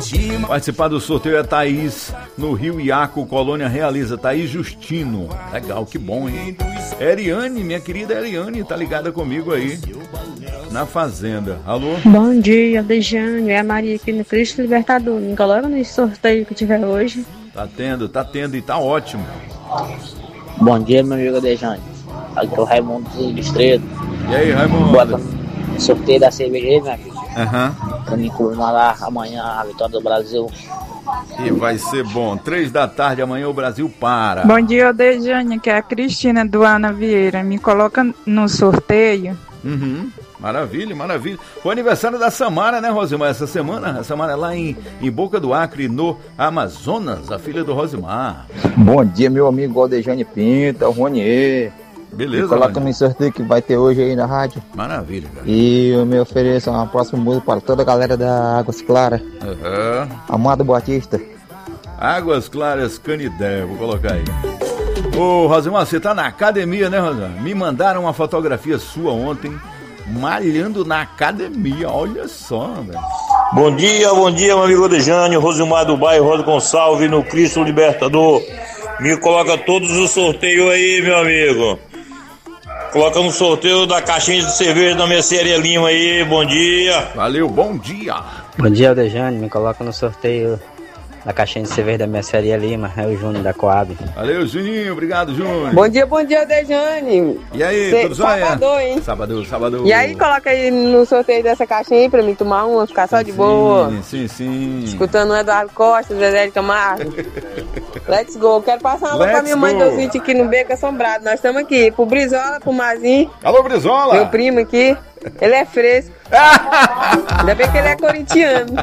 Speaker 1: Participar do sorteio é Thaís, no Rio Iaco, Colônia Realiza. Thaís Justino. Legal, que bom, hein? Eriane, minha querida Eriane, tá ligada comigo aí na Fazenda. Alô?
Speaker 17: Bom dia, Dejane. É a Maria aqui no Cristo Libertador. Me coloca no sorteio que tiver hoje.
Speaker 1: Tá tendo, tá tendo e tá ótimo.
Speaker 22: Bom dia, meu amigo Dejane. Aqui é o Raimundo do Distrito.
Speaker 1: E aí, Raimundo?
Speaker 22: Bota no sorteio da cerveja aí, meu amigo.
Speaker 1: Aham.
Speaker 22: Uhum. Pra mim comemorar amanhã a vitória do Brasil.
Speaker 1: E vai ser bom. Três da tarde, amanhã o Brasil para.
Speaker 23: Bom dia, Dejane, que é a Cristina do Ana Vieira. Me coloca no sorteio.
Speaker 1: Uhum. Maravilha, maravilha. Foi aniversário da Samara, né, Rosimar? Essa semana, a Samara é lá em, em Boca do Acre, no Amazonas, a filha do Rosimar.
Speaker 24: Bom dia, meu amigo Aldejane Pinto, o Ronier.
Speaker 1: Beleza,
Speaker 24: coloca no sorteio que vai ter hoje aí na rádio.
Speaker 1: Maravilha, cara.
Speaker 24: E eu me ofereço uma próxima música para toda a galera da Águas Claras.
Speaker 1: Uhum.
Speaker 24: Amado Batista.
Speaker 1: Águas Claras Canidé, vou colocar aí. Ô, Rosimar, você tá na academia, né, Rosimar? Me mandaram uma fotografia sua ontem, malhando na academia, olha só, velho.
Speaker 25: Bom dia, bom dia, meu amigo Dejane, Rosimar do bairro Rosa Gonçalves, no Cristo Libertador. Me coloca todos os sorteios aí, meu amigo. Coloca no sorteio da caixinha de cerveja da Mercearia Lima aí, bom dia.
Speaker 1: Valeu, bom dia.
Speaker 22: Bom dia, Dejane, me coloca no sorteio da caixinha de cerveja da Mercearia Lima, é o Júnior da Coab.
Speaker 1: Valeu, Juninho, obrigado, Júnior.
Speaker 26: Bom dia, bom dia, Dejane.
Speaker 1: E aí,
Speaker 26: Cê,
Speaker 1: tudo jóia?
Speaker 26: Sábado, hein?
Speaker 1: Sábado, sábado.
Speaker 26: E aí, coloca aí no sorteio dessa caixinha aí pra mim tomar uma, ficar só de
Speaker 1: sim,
Speaker 26: boa.
Speaker 1: Sim, sim.
Speaker 26: Escutando o Eduardo Costa, Zezé de Camargo. Let's go. Quero passar uma alô pra minha mãe do sítio aqui no Beco Assombrado. Nós estamos aqui, pro Brizola, pro Mazinho.
Speaker 1: Alô, Brizola.
Speaker 26: Meu primo aqui. Ele é fresco. Ainda bem que ele é corintiano.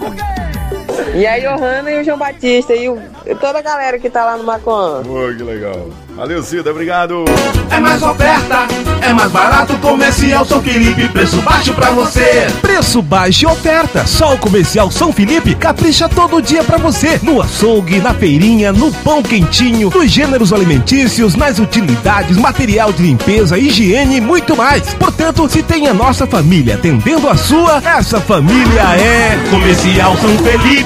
Speaker 26: E a Johanna e o João Batista e, o, e toda a galera que tá lá no Macoan.
Speaker 1: Pô, que legal. Valeu, Cida, obrigado.
Speaker 27: É mais oferta, é mais barato, Comercial São Felipe, preço baixo pra você.
Speaker 28: Preço baixo e oferta, só o Comercial São Felipe capricha todo dia pra você. No açougue, na feirinha, no pão quentinho, nos gêneros alimentícios, nas utilidades, material de limpeza, higiene e muito mais. Portanto, se tem a nossa família atendendo a sua, essa família é
Speaker 27: Comercial São Felipe.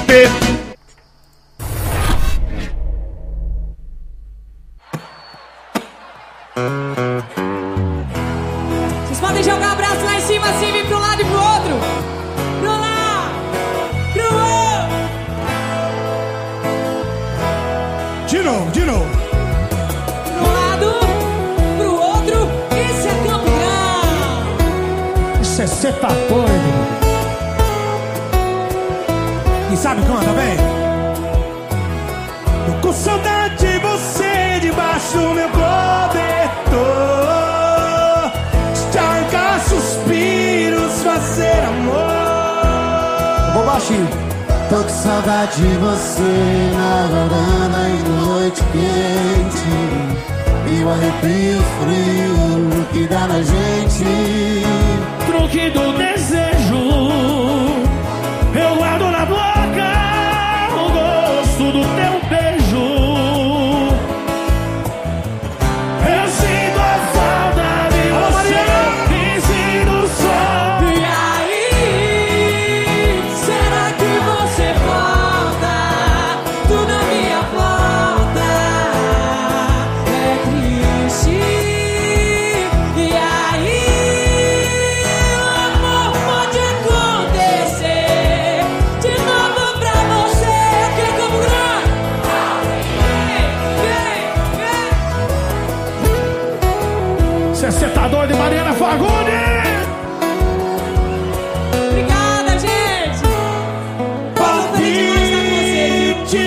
Speaker 4: Vocês podem jogar o braço lá em cima, assim, vir pro lado e pro outro. Pro lá, pro outro.
Speaker 27: De novo, de novo.
Speaker 4: Pro lado, pro outro. Esse é Campo Grande.
Speaker 27: Isso é cê tá doido. E sabe quando, bem? Tô com saudade de você debaixo do meu cobertor. Estragar suspiros, fazer amor.
Speaker 3: Vou baixinho. Tô com saudade de você na varanda e noite quente. E o arrepio frio que dá na gente.
Speaker 27: Truque do desejo. Eu guardo na boca o gosto do teu beijo. Eu sinto a falta de você e sinto o sol.
Speaker 4: E aí, será que você volta? Tu não me aponta. É triste. E aí, o amor pode acontecer de novo pra você. Aqui é Campo Grande. Vem, vem, vem.
Speaker 27: Cê tá doido, Mariana Fagundes?
Speaker 4: Obrigada, gente.
Speaker 27: Palpite.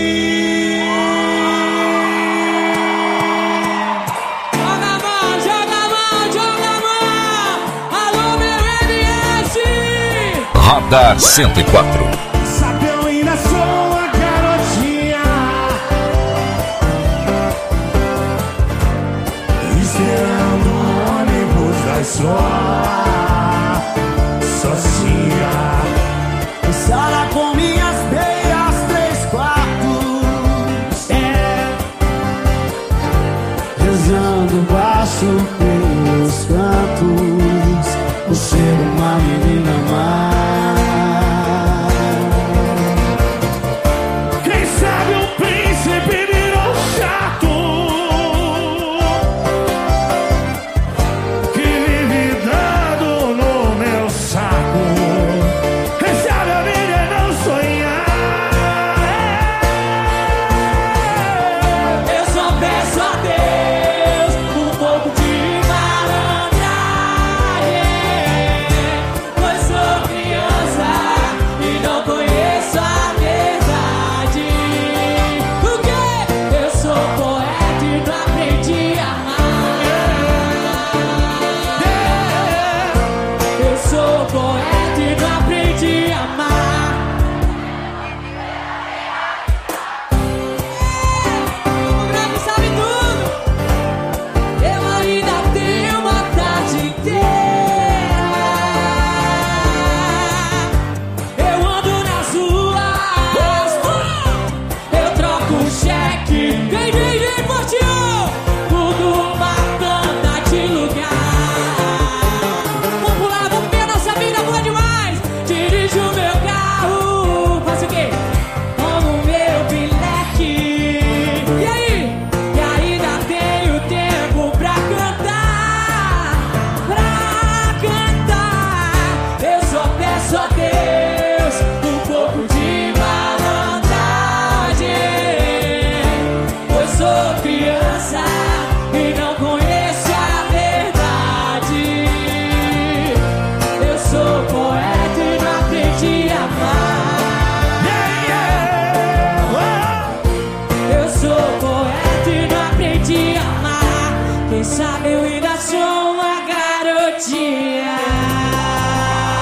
Speaker 4: Joga a mão, joga a mão, joga a mão. Alô, meu M S.
Speaker 10: Radar cento e quatro.
Speaker 27: Sabe, eu ainda sou uma garotinha, esperando o ônibus da escola, sozinha.
Speaker 3: Sala com minhas beiras, três quartos.
Speaker 27: É,
Speaker 3: Rezando baixo pelos cantos. Por ser uma menina má.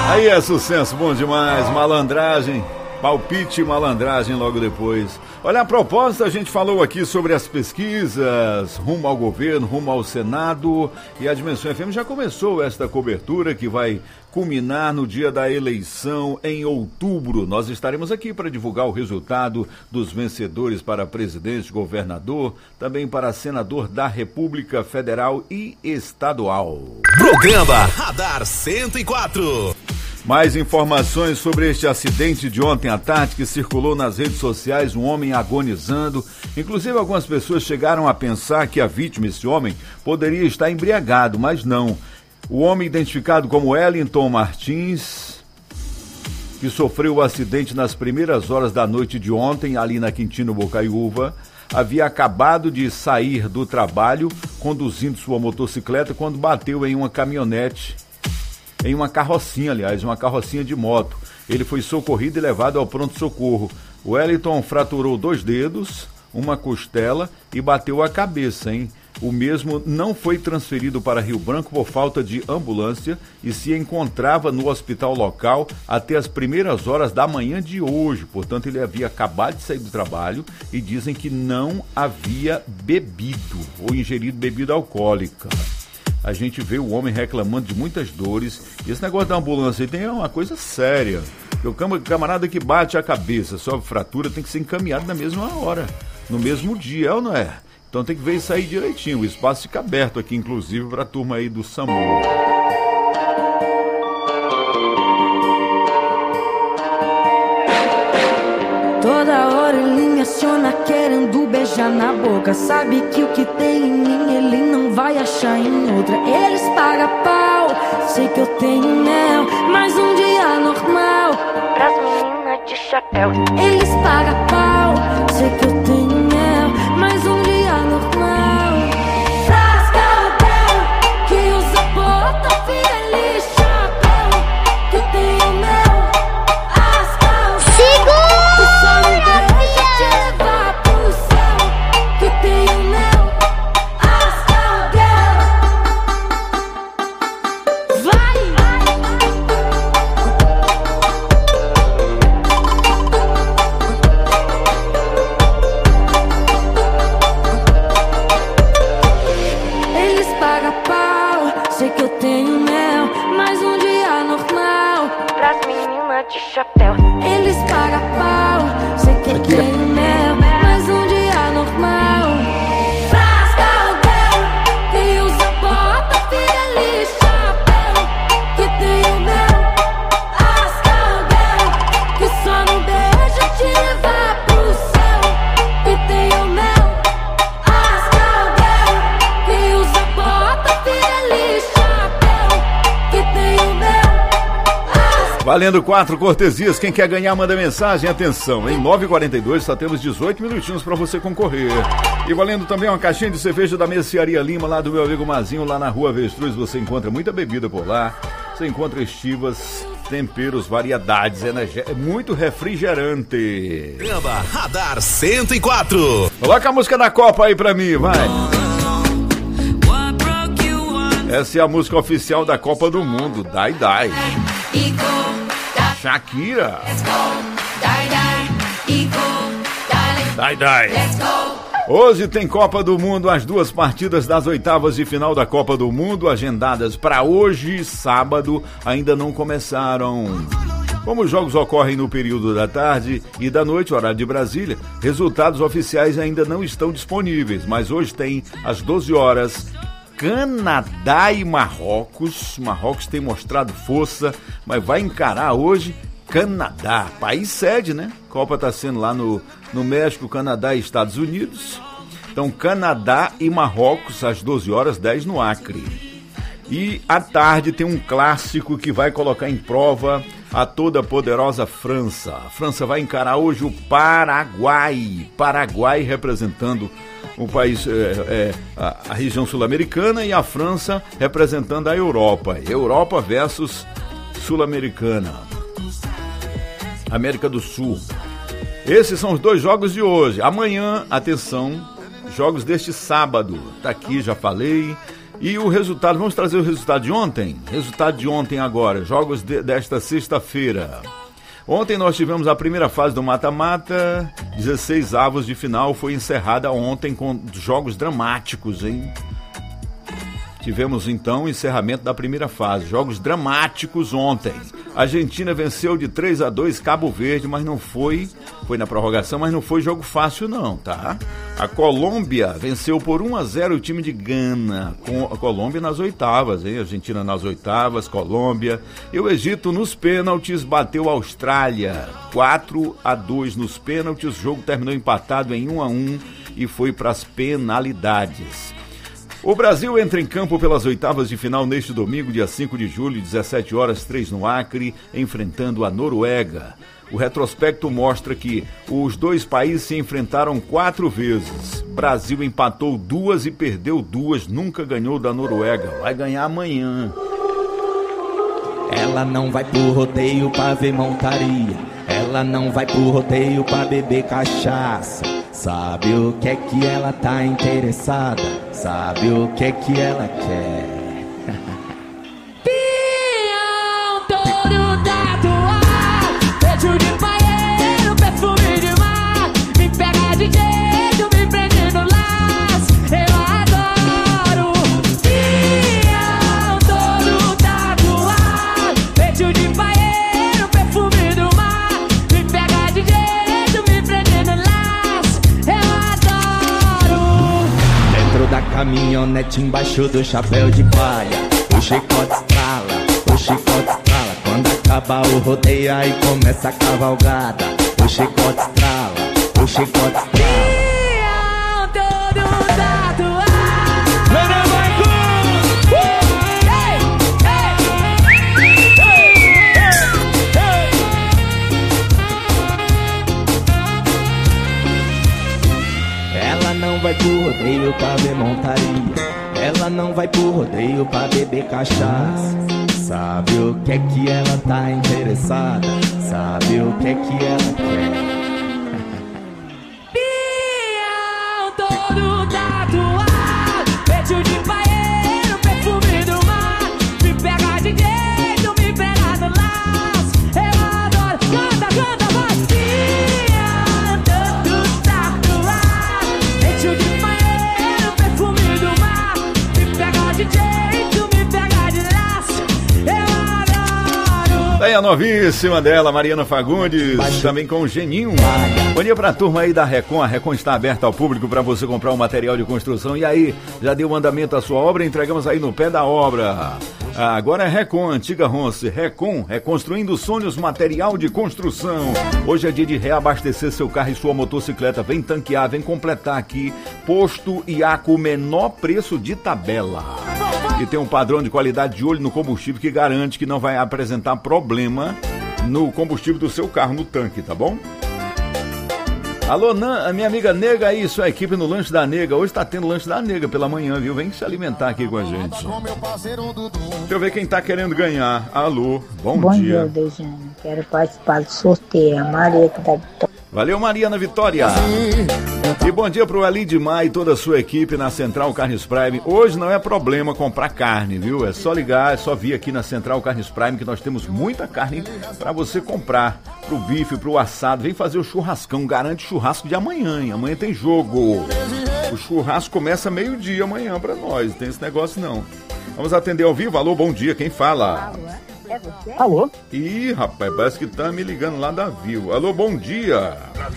Speaker 1: Aí é sucesso, bom demais. Malandragem, palpite e malandragem logo depois. Olha, a propósito, a gente falou aqui sobre as pesquisas rumo ao governo, rumo ao Senado, e a Dimensão F M já começou esta cobertura que vai culminar no dia da eleição em outubro. Nós estaremos aqui para divulgar o resultado dos vencedores para presidente, governador, também para senador da República Federal e Estadual.
Speaker 28: Programa Radar cento e quatro.
Speaker 1: Mais informações sobre este acidente de ontem à tarde que circulou nas redes sociais, um homem agonizando. Inclusive, algumas pessoas chegaram a pensar que a vítima, esse homem, poderia estar embriagado, mas não. O homem identificado como Wellington Martins, que sofreu o acidente nas primeiras horas da noite de ontem, ali na Quintino Bocaiúva, havia acabado de sair do trabalho, conduzindo sua motocicleta, quando bateu em uma caminhonete, em uma carrocinha, aliás, uma carrocinha de moto. Ele foi socorrido e levado ao pronto-socorro. O Wellington fraturou dois dedos, uma costela e bateu a cabeça, hein? O mesmo não foi transferido para Rio Branco por falta de ambulância e se encontrava no hospital local até as primeiras horas da manhã de hoje. Portanto, ele havia acabado de sair do trabalho e dizem que não havia bebido ou ingerido bebida alcoólica. A gente vê o homem reclamando de muitas dores. E esse negócio da ambulância aí tem uma coisa séria. O camarada que bate a cabeça, sofre fratura, tem que ser encaminhado na mesma hora, no mesmo dia, é ou não é? Então tem que ver isso aí direitinho. O espaço fica aberto aqui, inclusive, para a turma aí do SAMU.
Speaker 3: Toda hora ele me aciona querendo beijar na boca. Sabe que o que tem em mim ele não vai achar em outra. Eles pagam pau, sei que eu tenho mel, mas um dia normal pras meninas de chapéu. Eles pagam pau, sei que eu tenho mel, mas um dia normal pras cabel que usa bota, feliz chapéu, que eu tenho mel. As calças que só me deixa te levar pro céu, que eu tenho mel. As cabel vai. Eles pagam pau, sei que eu tenho mel, mas um dia normal pras meninas de chapéu. Eles pagam pau, sei que eu tenho mel, mas um dia normal pras cowgirl que usa bota, feliz chapéu, que tenho mel. As cowgirl que só no beijo te levar pro céu, que tenho mel. As cowgirl que usa bota, feliz chapéu, que tenho mel.
Speaker 1: Valendo quatro cortesias, quem quer ganhar manda mensagem, atenção, em nove e quarenta e dois só temos dezoito minutinhos para você concorrer. E valendo também uma caixinha de cerveja da Mercearia Lima, lá do meu amigo Mazinho, lá na Rua Avestruz. Você encontra muita bebida por lá, você encontra estivas, temperos, variedades, é muito refrigerante.
Speaker 28: Programa Radar cento e quatro.
Speaker 1: Coloca a música da Copa aí pra mim, vai. Essa é a música oficial da Copa do Mundo, Dai Dai. Shakira. Dai Dai. Hoje tem Copa do Mundo, as duas partidas das oitavas de final da Copa do Mundo, agendadas para hoje, sábado, ainda não começaram. Como os jogos ocorrem no período da tarde e da noite, horário de Brasília, resultados oficiais ainda não estão disponíveis, mas hoje tem às doze horas... Canadá e Marrocos. Marrocos tem mostrado força, mas vai encarar hoje Canadá. País sede, né? A Copa está sendo lá no, no México, Canadá e Estados Unidos. Então, Canadá e Marrocos, às doze horas, dez no Acre. E à tarde tem um clássico que vai colocar em prova a toda poderosa França. A França vai encarar hoje o Paraguai. Paraguai representando o país, é, é, a, a região sul-americana, e a França representando a Europa. Europa versus Sul-Americana. América do Sul. Esses são os dois jogos de hoje. Amanhã, atenção, jogos deste sábado. Tá aqui, já falei. E o resultado, vamos trazer o resultado de ontem? Resultado de ontem agora, jogos de, desta sexta-feira. Ontem nós tivemos a primeira fase do mata-mata, dezesseis avos de final, foi encerrada ontem com jogos dramáticos, hein? Tivemos então o encerramento da primeira fase, jogos dramáticos ontem. A Argentina venceu de três a dois Cabo Verde, mas não foi, foi na prorrogação, mas não foi jogo fácil não, tá? A Colômbia venceu por um a zero o time de Gana, com a Colômbia nas oitavas, hein? Argentina nas oitavas, Colômbia. E o Egito nos pênaltis bateu a Austrália, quatro a dois nos pênaltis, o jogo terminou empatado em um a um e foi para as penalidades. O Brasil entra em campo pelas oitavas de final neste domingo, dia cinco de julho, dezessete horas, três no Acre, enfrentando a Noruega. O retrospecto mostra que os dois países se enfrentaram quatro vezes. Brasil empatou duas e perdeu duas, nunca ganhou da Noruega. Vai ganhar amanhã.
Speaker 19: Ela não vai pro rodeio pra ver montaria. Ela não vai pro rodeio pra beber cachaça. Sabe o que é que ela tá interessada? Sabe o que é que ela quer?
Speaker 4: Pião todo tatuado, beijo de paieiro, perfume de mar. Me pega de jeito, me prende no laço, eu adoro. Pião todo tatuado, beijo de paieiro, perfume do mar. Me pega de jeito, me prende no laço, eu adoro.
Speaker 19: Dentro da caminhonete, embaixo do chapéu de palha, o chicote estrala, o chicote estrala. Quando acaba o rodeio, aí começa a cavalgada. O chicote estrala, o chicote estrala.
Speaker 4: Pião todo tatuado.
Speaker 19: Ela não vai pro rodeio pra ver montaria. Ela não vai pro rodeio pra beber cachaça. Sabe o que é que ela tá interessada? Sabe o que é que ela quer?
Speaker 4: Pião todo tatuado, beijo de paieiro, perfume do mar. Me pega de jeito, me pega no laço, eu adoro. Canta, canta, vai. Pião todo tatuado, beijo de paieiro, perfume do mar. Me pega de jeito, me pega de laço, eu adoro.
Speaker 1: Daí a novíssima dela, Mariana Fagundes, também com o Geninho. Bom dia pra turma aí da Recon. A Recon está aberta ao público para você comprar um material de construção. E aí, já deu andamento à sua obra? Entregamos aí no pé da obra. Ah, agora é Recon, antiga Ronce. Recon, reconstruindo sonhos, material de construção. Hoje é dia de reabastecer seu carro e sua motocicleta. Vem tanquear, vem completar aqui. Posto I A C O, menor preço de tabela. E tem um padrão de qualidade de olho no combustível que garante que não vai apresentar problema no combustível do seu carro, no tanque, tá bom? Alô, Nan, a minha amiga Nega aí, sua equipe no Lanche da Nega. Hoje tá tendo Lanche da Nega pela manhã, viu? Vem se alimentar aqui com a gente. Deixa eu ver quem tá querendo ganhar. Alô, bom,
Speaker 5: bom
Speaker 1: dia.
Speaker 5: Bom dia, Dejane. Quero participar do sorteio. A Maria que tá...
Speaker 1: Valeu, Mariana Vitória. E bom dia pro Alidmar e toda a sua equipe na Central Carnes Prime. Hoje não é problema comprar carne, viu? É só ligar, é só vir aqui na Central Carnes Prime que nós temos muita carne para você comprar. Pro bife, pro assado. Vem fazer o churrascão, garante churrasco de amanhã, hein? Amanhã tem jogo. O churrasco começa meio-dia amanhã pra nós, não tem esse negócio não. Vamos atender ao vivo. Alô, bom dia, quem fala?
Speaker 5: É você?
Speaker 1: Alô? Ih, rapaz, parece que tá me ligando lá da Vivo. Alô, bom dia.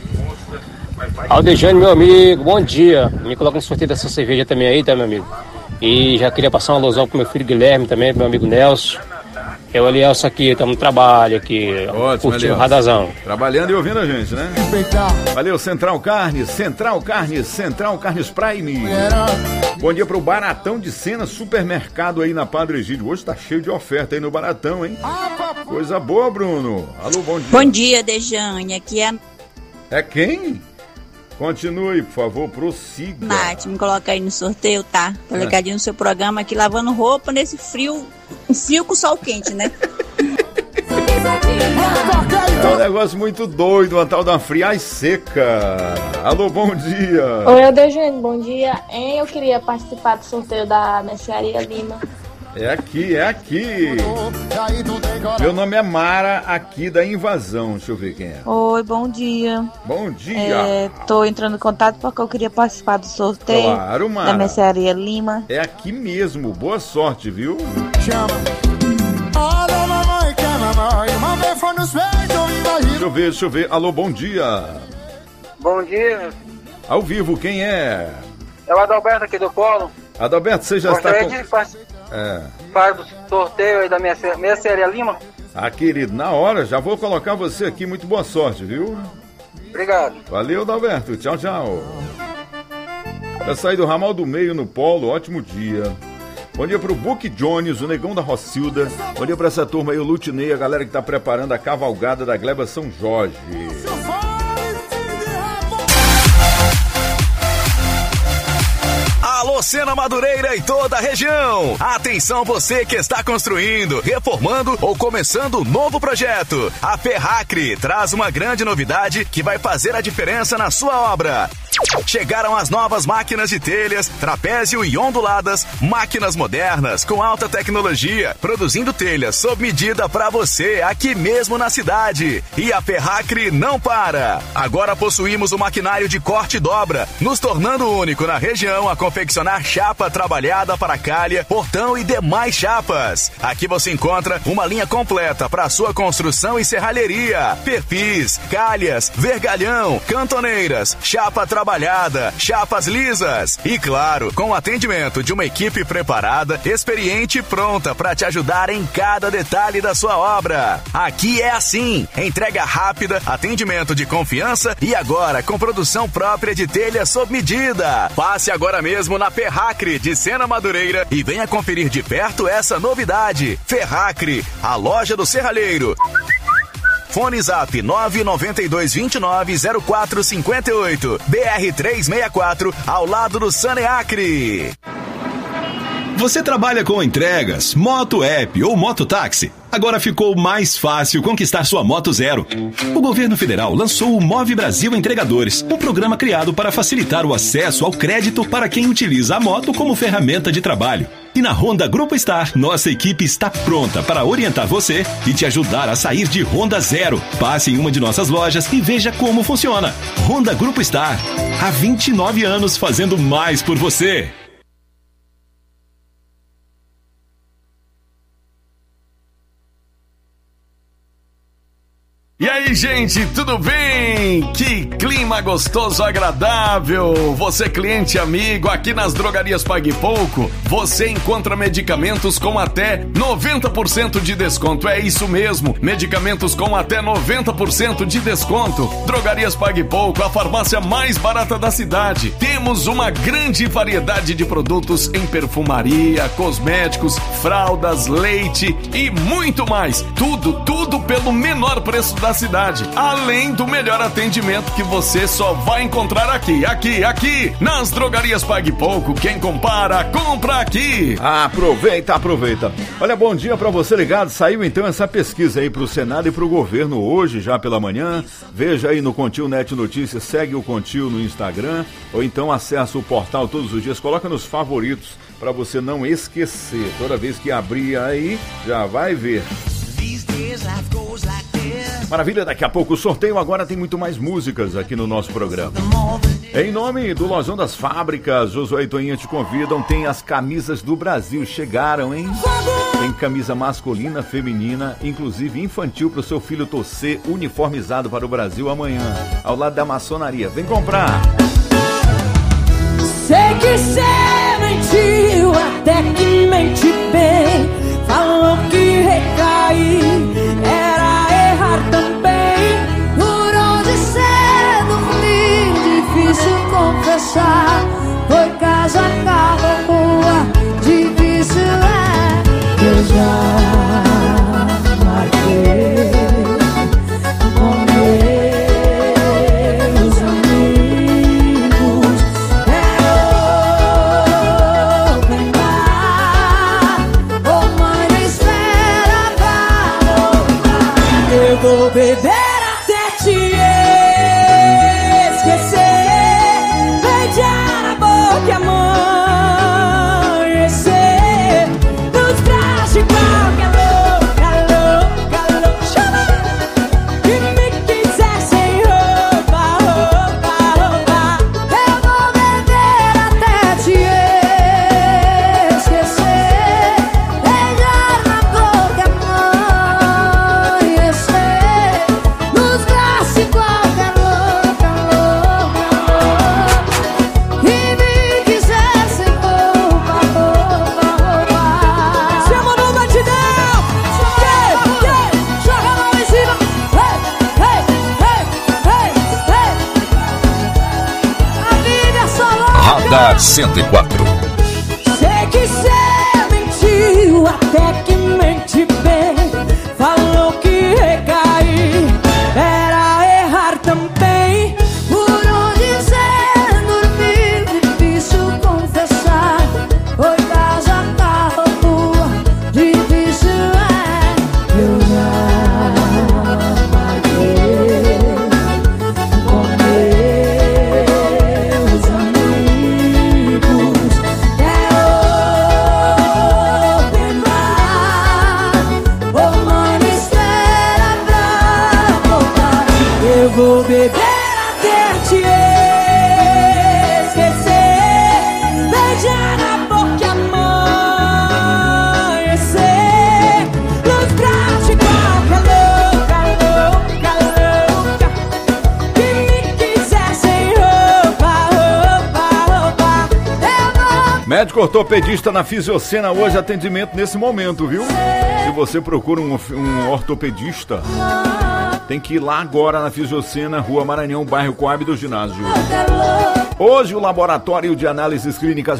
Speaker 6: Aldejane, meu amigo, bom dia. Me coloca no sorteio dessa cerveja também aí, tá, meu amigo? E já queria passar uma alusão pro meu filho Guilherme também, pro meu amigo Nelson. Eu, Elielson, aqui, estamos no trabalho aqui,
Speaker 1: ótimo,
Speaker 6: curtindo o Radazão.
Speaker 1: Trabalhando e ouvindo a gente, né? Valeu, Central Carnes, Central Carnes, Central Carnes Prime. Bom dia pro Baratão de Sena, supermercado aí na Padre Egídio. Hoje tá cheio de oferta aí no Baratão, hein? Coisa boa, Bruno. Alô, bom dia.
Speaker 7: Bom dia, Dejane, aqui é...
Speaker 1: É quem? Continue, por favor, prossiga.
Speaker 7: Nath, me coloca aí no sorteio, tá? Tô ligadinho no seu programa aqui, lavando roupa nesse frio, um frio com sol quente, né?
Speaker 1: É um negócio muito doido, uma tal da friagem seca. Alô, bom dia.
Speaker 8: Oi, Eudegênio, bom dia. Hein, eu queria participar do sorteio da Mercearia Lima.
Speaker 1: É aqui, é aqui. Meu nome é Mara, aqui da Invasão. Deixa eu ver quem é.
Speaker 8: Oi, bom dia.
Speaker 1: Bom dia.
Speaker 8: É, tô entrando em contato porque eu queria participar do sorteio
Speaker 1: Claro, Mara.
Speaker 8: da Mercearia Lima.
Speaker 1: É aqui mesmo. Boa sorte, viu? Deixa eu ver, deixa eu ver. Alô, bom dia.
Speaker 9: Bom dia.
Speaker 1: Ao vivo, quem é?
Speaker 9: É o Adalberto aqui do Polo.
Speaker 1: Adalberto, você já
Speaker 9: Gostaria
Speaker 1: está com...
Speaker 9: de participar
Speaker 1: É.
Speaker 9: do sorteio aí da minha Mercearia Lima.
Speaker 1: Ah, querido, na hora, já vou colocar você aqui. Muito boa sorte, viu?
Speaker 9: Obrigado.
Speaker 1: Valeu, Adalberto. Tchau, tchau. Pra sair do ramal do meio no Polo, ótimo dia. Bom dia pro Book Jones, o Negão da Rocilda. Bom dia pra essa turma aí, o Lutinei, a galera que tá preparando a cavalgada da Gleba São Jorge.
Speaker 11: Alô, Sena Madureira e toda a região. Atenção você que está construindo, reformando ou começando um novo projeto. A Ferracre traz uma grande novidade que vai fazer a diferença na sua obra. Chegaram as novas máquinas de telhas, trapézio e onduladas, máquinas modernas com alta tecnologia, produzindo telhas sob medida para você aqui mesmo na cidade. E a Ferracre não para. Agora possuímos o maquinário de corte e dobra, nos tornando único na região a confeccionar chapa trabalhada para calha, portão e demais chapas. Aqui você encontra uma linha completa para sua construção e serralheria, perfis, calhas, vergalhão, cantoneiras, chapa trabalhada, chapas lisas e, claro, com o atendimento de uma equipe preparada, experiente e pronta para te ajudar em cada detalhe da sua obra. Aqui é assim, entrega rápida, atendimento de confiança e agora com produção própria de telha sob medida. Passe agora mesmo na Ferracre de Sena Madureira e venha conferir de perto essa novidade. Ferracre, a loja do serralheiro. Fone Zap nove nove dois dois nove zero quatro cinco oito, B R trezentos e sessenta e quatro, ao lado do Saneacre.
Speaker 12: Você trabalha com entregas, moto app ou mototáxi? Agora ficou mais fácil conquistar sua moto zero. O governo federal lançou o Move Brasil Entregadores, um programa criado para facilitar o acesso ao crédito para quem utiliza a moto como ferramenta de trabalho. E na Honda Grupo Star, nossa equipe está pronta para orientar você e te ajudar a sair de Honda Zero. Passe em uma de nossas lojas e veja como funciona. Honda Grupo Star, há vinte e nove anos fazendo mais por você.
Speaker 13: E aí, gente, tudo bem? Que clima gostoso, agradável. Você, cliente amigo, aqui nas Drogarias Pague Pouco, você encontra medicamentos com até noventa por cento de desconto. É isso mesmo, medicamentos com até noventa por cento de desconto. Drogarias Pague Pouco, a farmácia mais barata da cidade. Temos uma grande variedade de produtos em perfumaria, cosméticos, fraldas, leite e muito mais. Tudo, tudo pelo menor preço da cidade, além do melhor atendimento que você só vai encontrar aqui, aqui, aqui, nas Drogarias Pague Pouco. Quem compara, compra aqui.
Speaker 1: Aproveita, aproveita. Olha, bom dia pra você ligado. Saiu então essa pesquisa aí pro Senado e pro governo hoje, já pela manhã. Veja aí no Contil Net Notícias, segue o Contil no Instagram, ou então acessa o portal todos os dias, coloca nos favoritos pra você não esquecer. Toda vez que abrir aí, já vai ver. Maravilha, daqui a pouco o sorteio. Agora tem muito mais músicas aqui no nosso programa. Em nome do Lojão das Fábricas, Josué e Toninha te convidam. Tem as camisas do Brasil, chegaram, hein? Tem camisa masculina, feminina, inclusive infantil para o seu filho torcer, uniformizado para o Brasil amanhã, ao lado da maçonaria. Vem comprar!
Speaker 4: Sei que cê mentiu, até que mente bem. Falou que recair era errar também. Por onde cê dormir, difícil confessar. Foi casa, carro, rua, difícil é. Eu já marquei com meus amigos. É open bar. vou beber até te esquecer, beijar na boca e amanhecer nos braços de qualquer louca, louca, louca, chama, que me quiser sem roupa, roupa, roupa. Eu vou beber até te esquecer, beijar na boca e amanhecer nos braços de qualquer louca, louca, louca, que me quiser sem roupa, roupa, roupa. Chama no batidão, yeah, yeah, joga a mão em cima, hey, hey, hey, hey, hey. A vida é só louca.
Speaker 10: Radar cento e quatro.
Speaker 4: Sei que cê mentiu, até que mente bem. Falou que recair era errar também. Por onde cê dormiu, difícil confessar. Foi casa, carro, rua, difícil é. Eu já paguei com meus amigos. É open bar, ô mano, espera pra voltar. Eu vou beber até te esquecer, beijar na boca e amanhecer nos braços de qualquer louca, louca, louca, que me quiser sem roupa, roupa, roupa. Eu vou
Speaker 1: Médico ortopedista na Fisiocena hoje, atendimento nesse momento, viu? Se você procura um, um ortopedista, tem que ir lá agora na Fisiocena, Rua Maranhão, bairro Coab do Ginásio. Hoje o laboratório de análises clínicas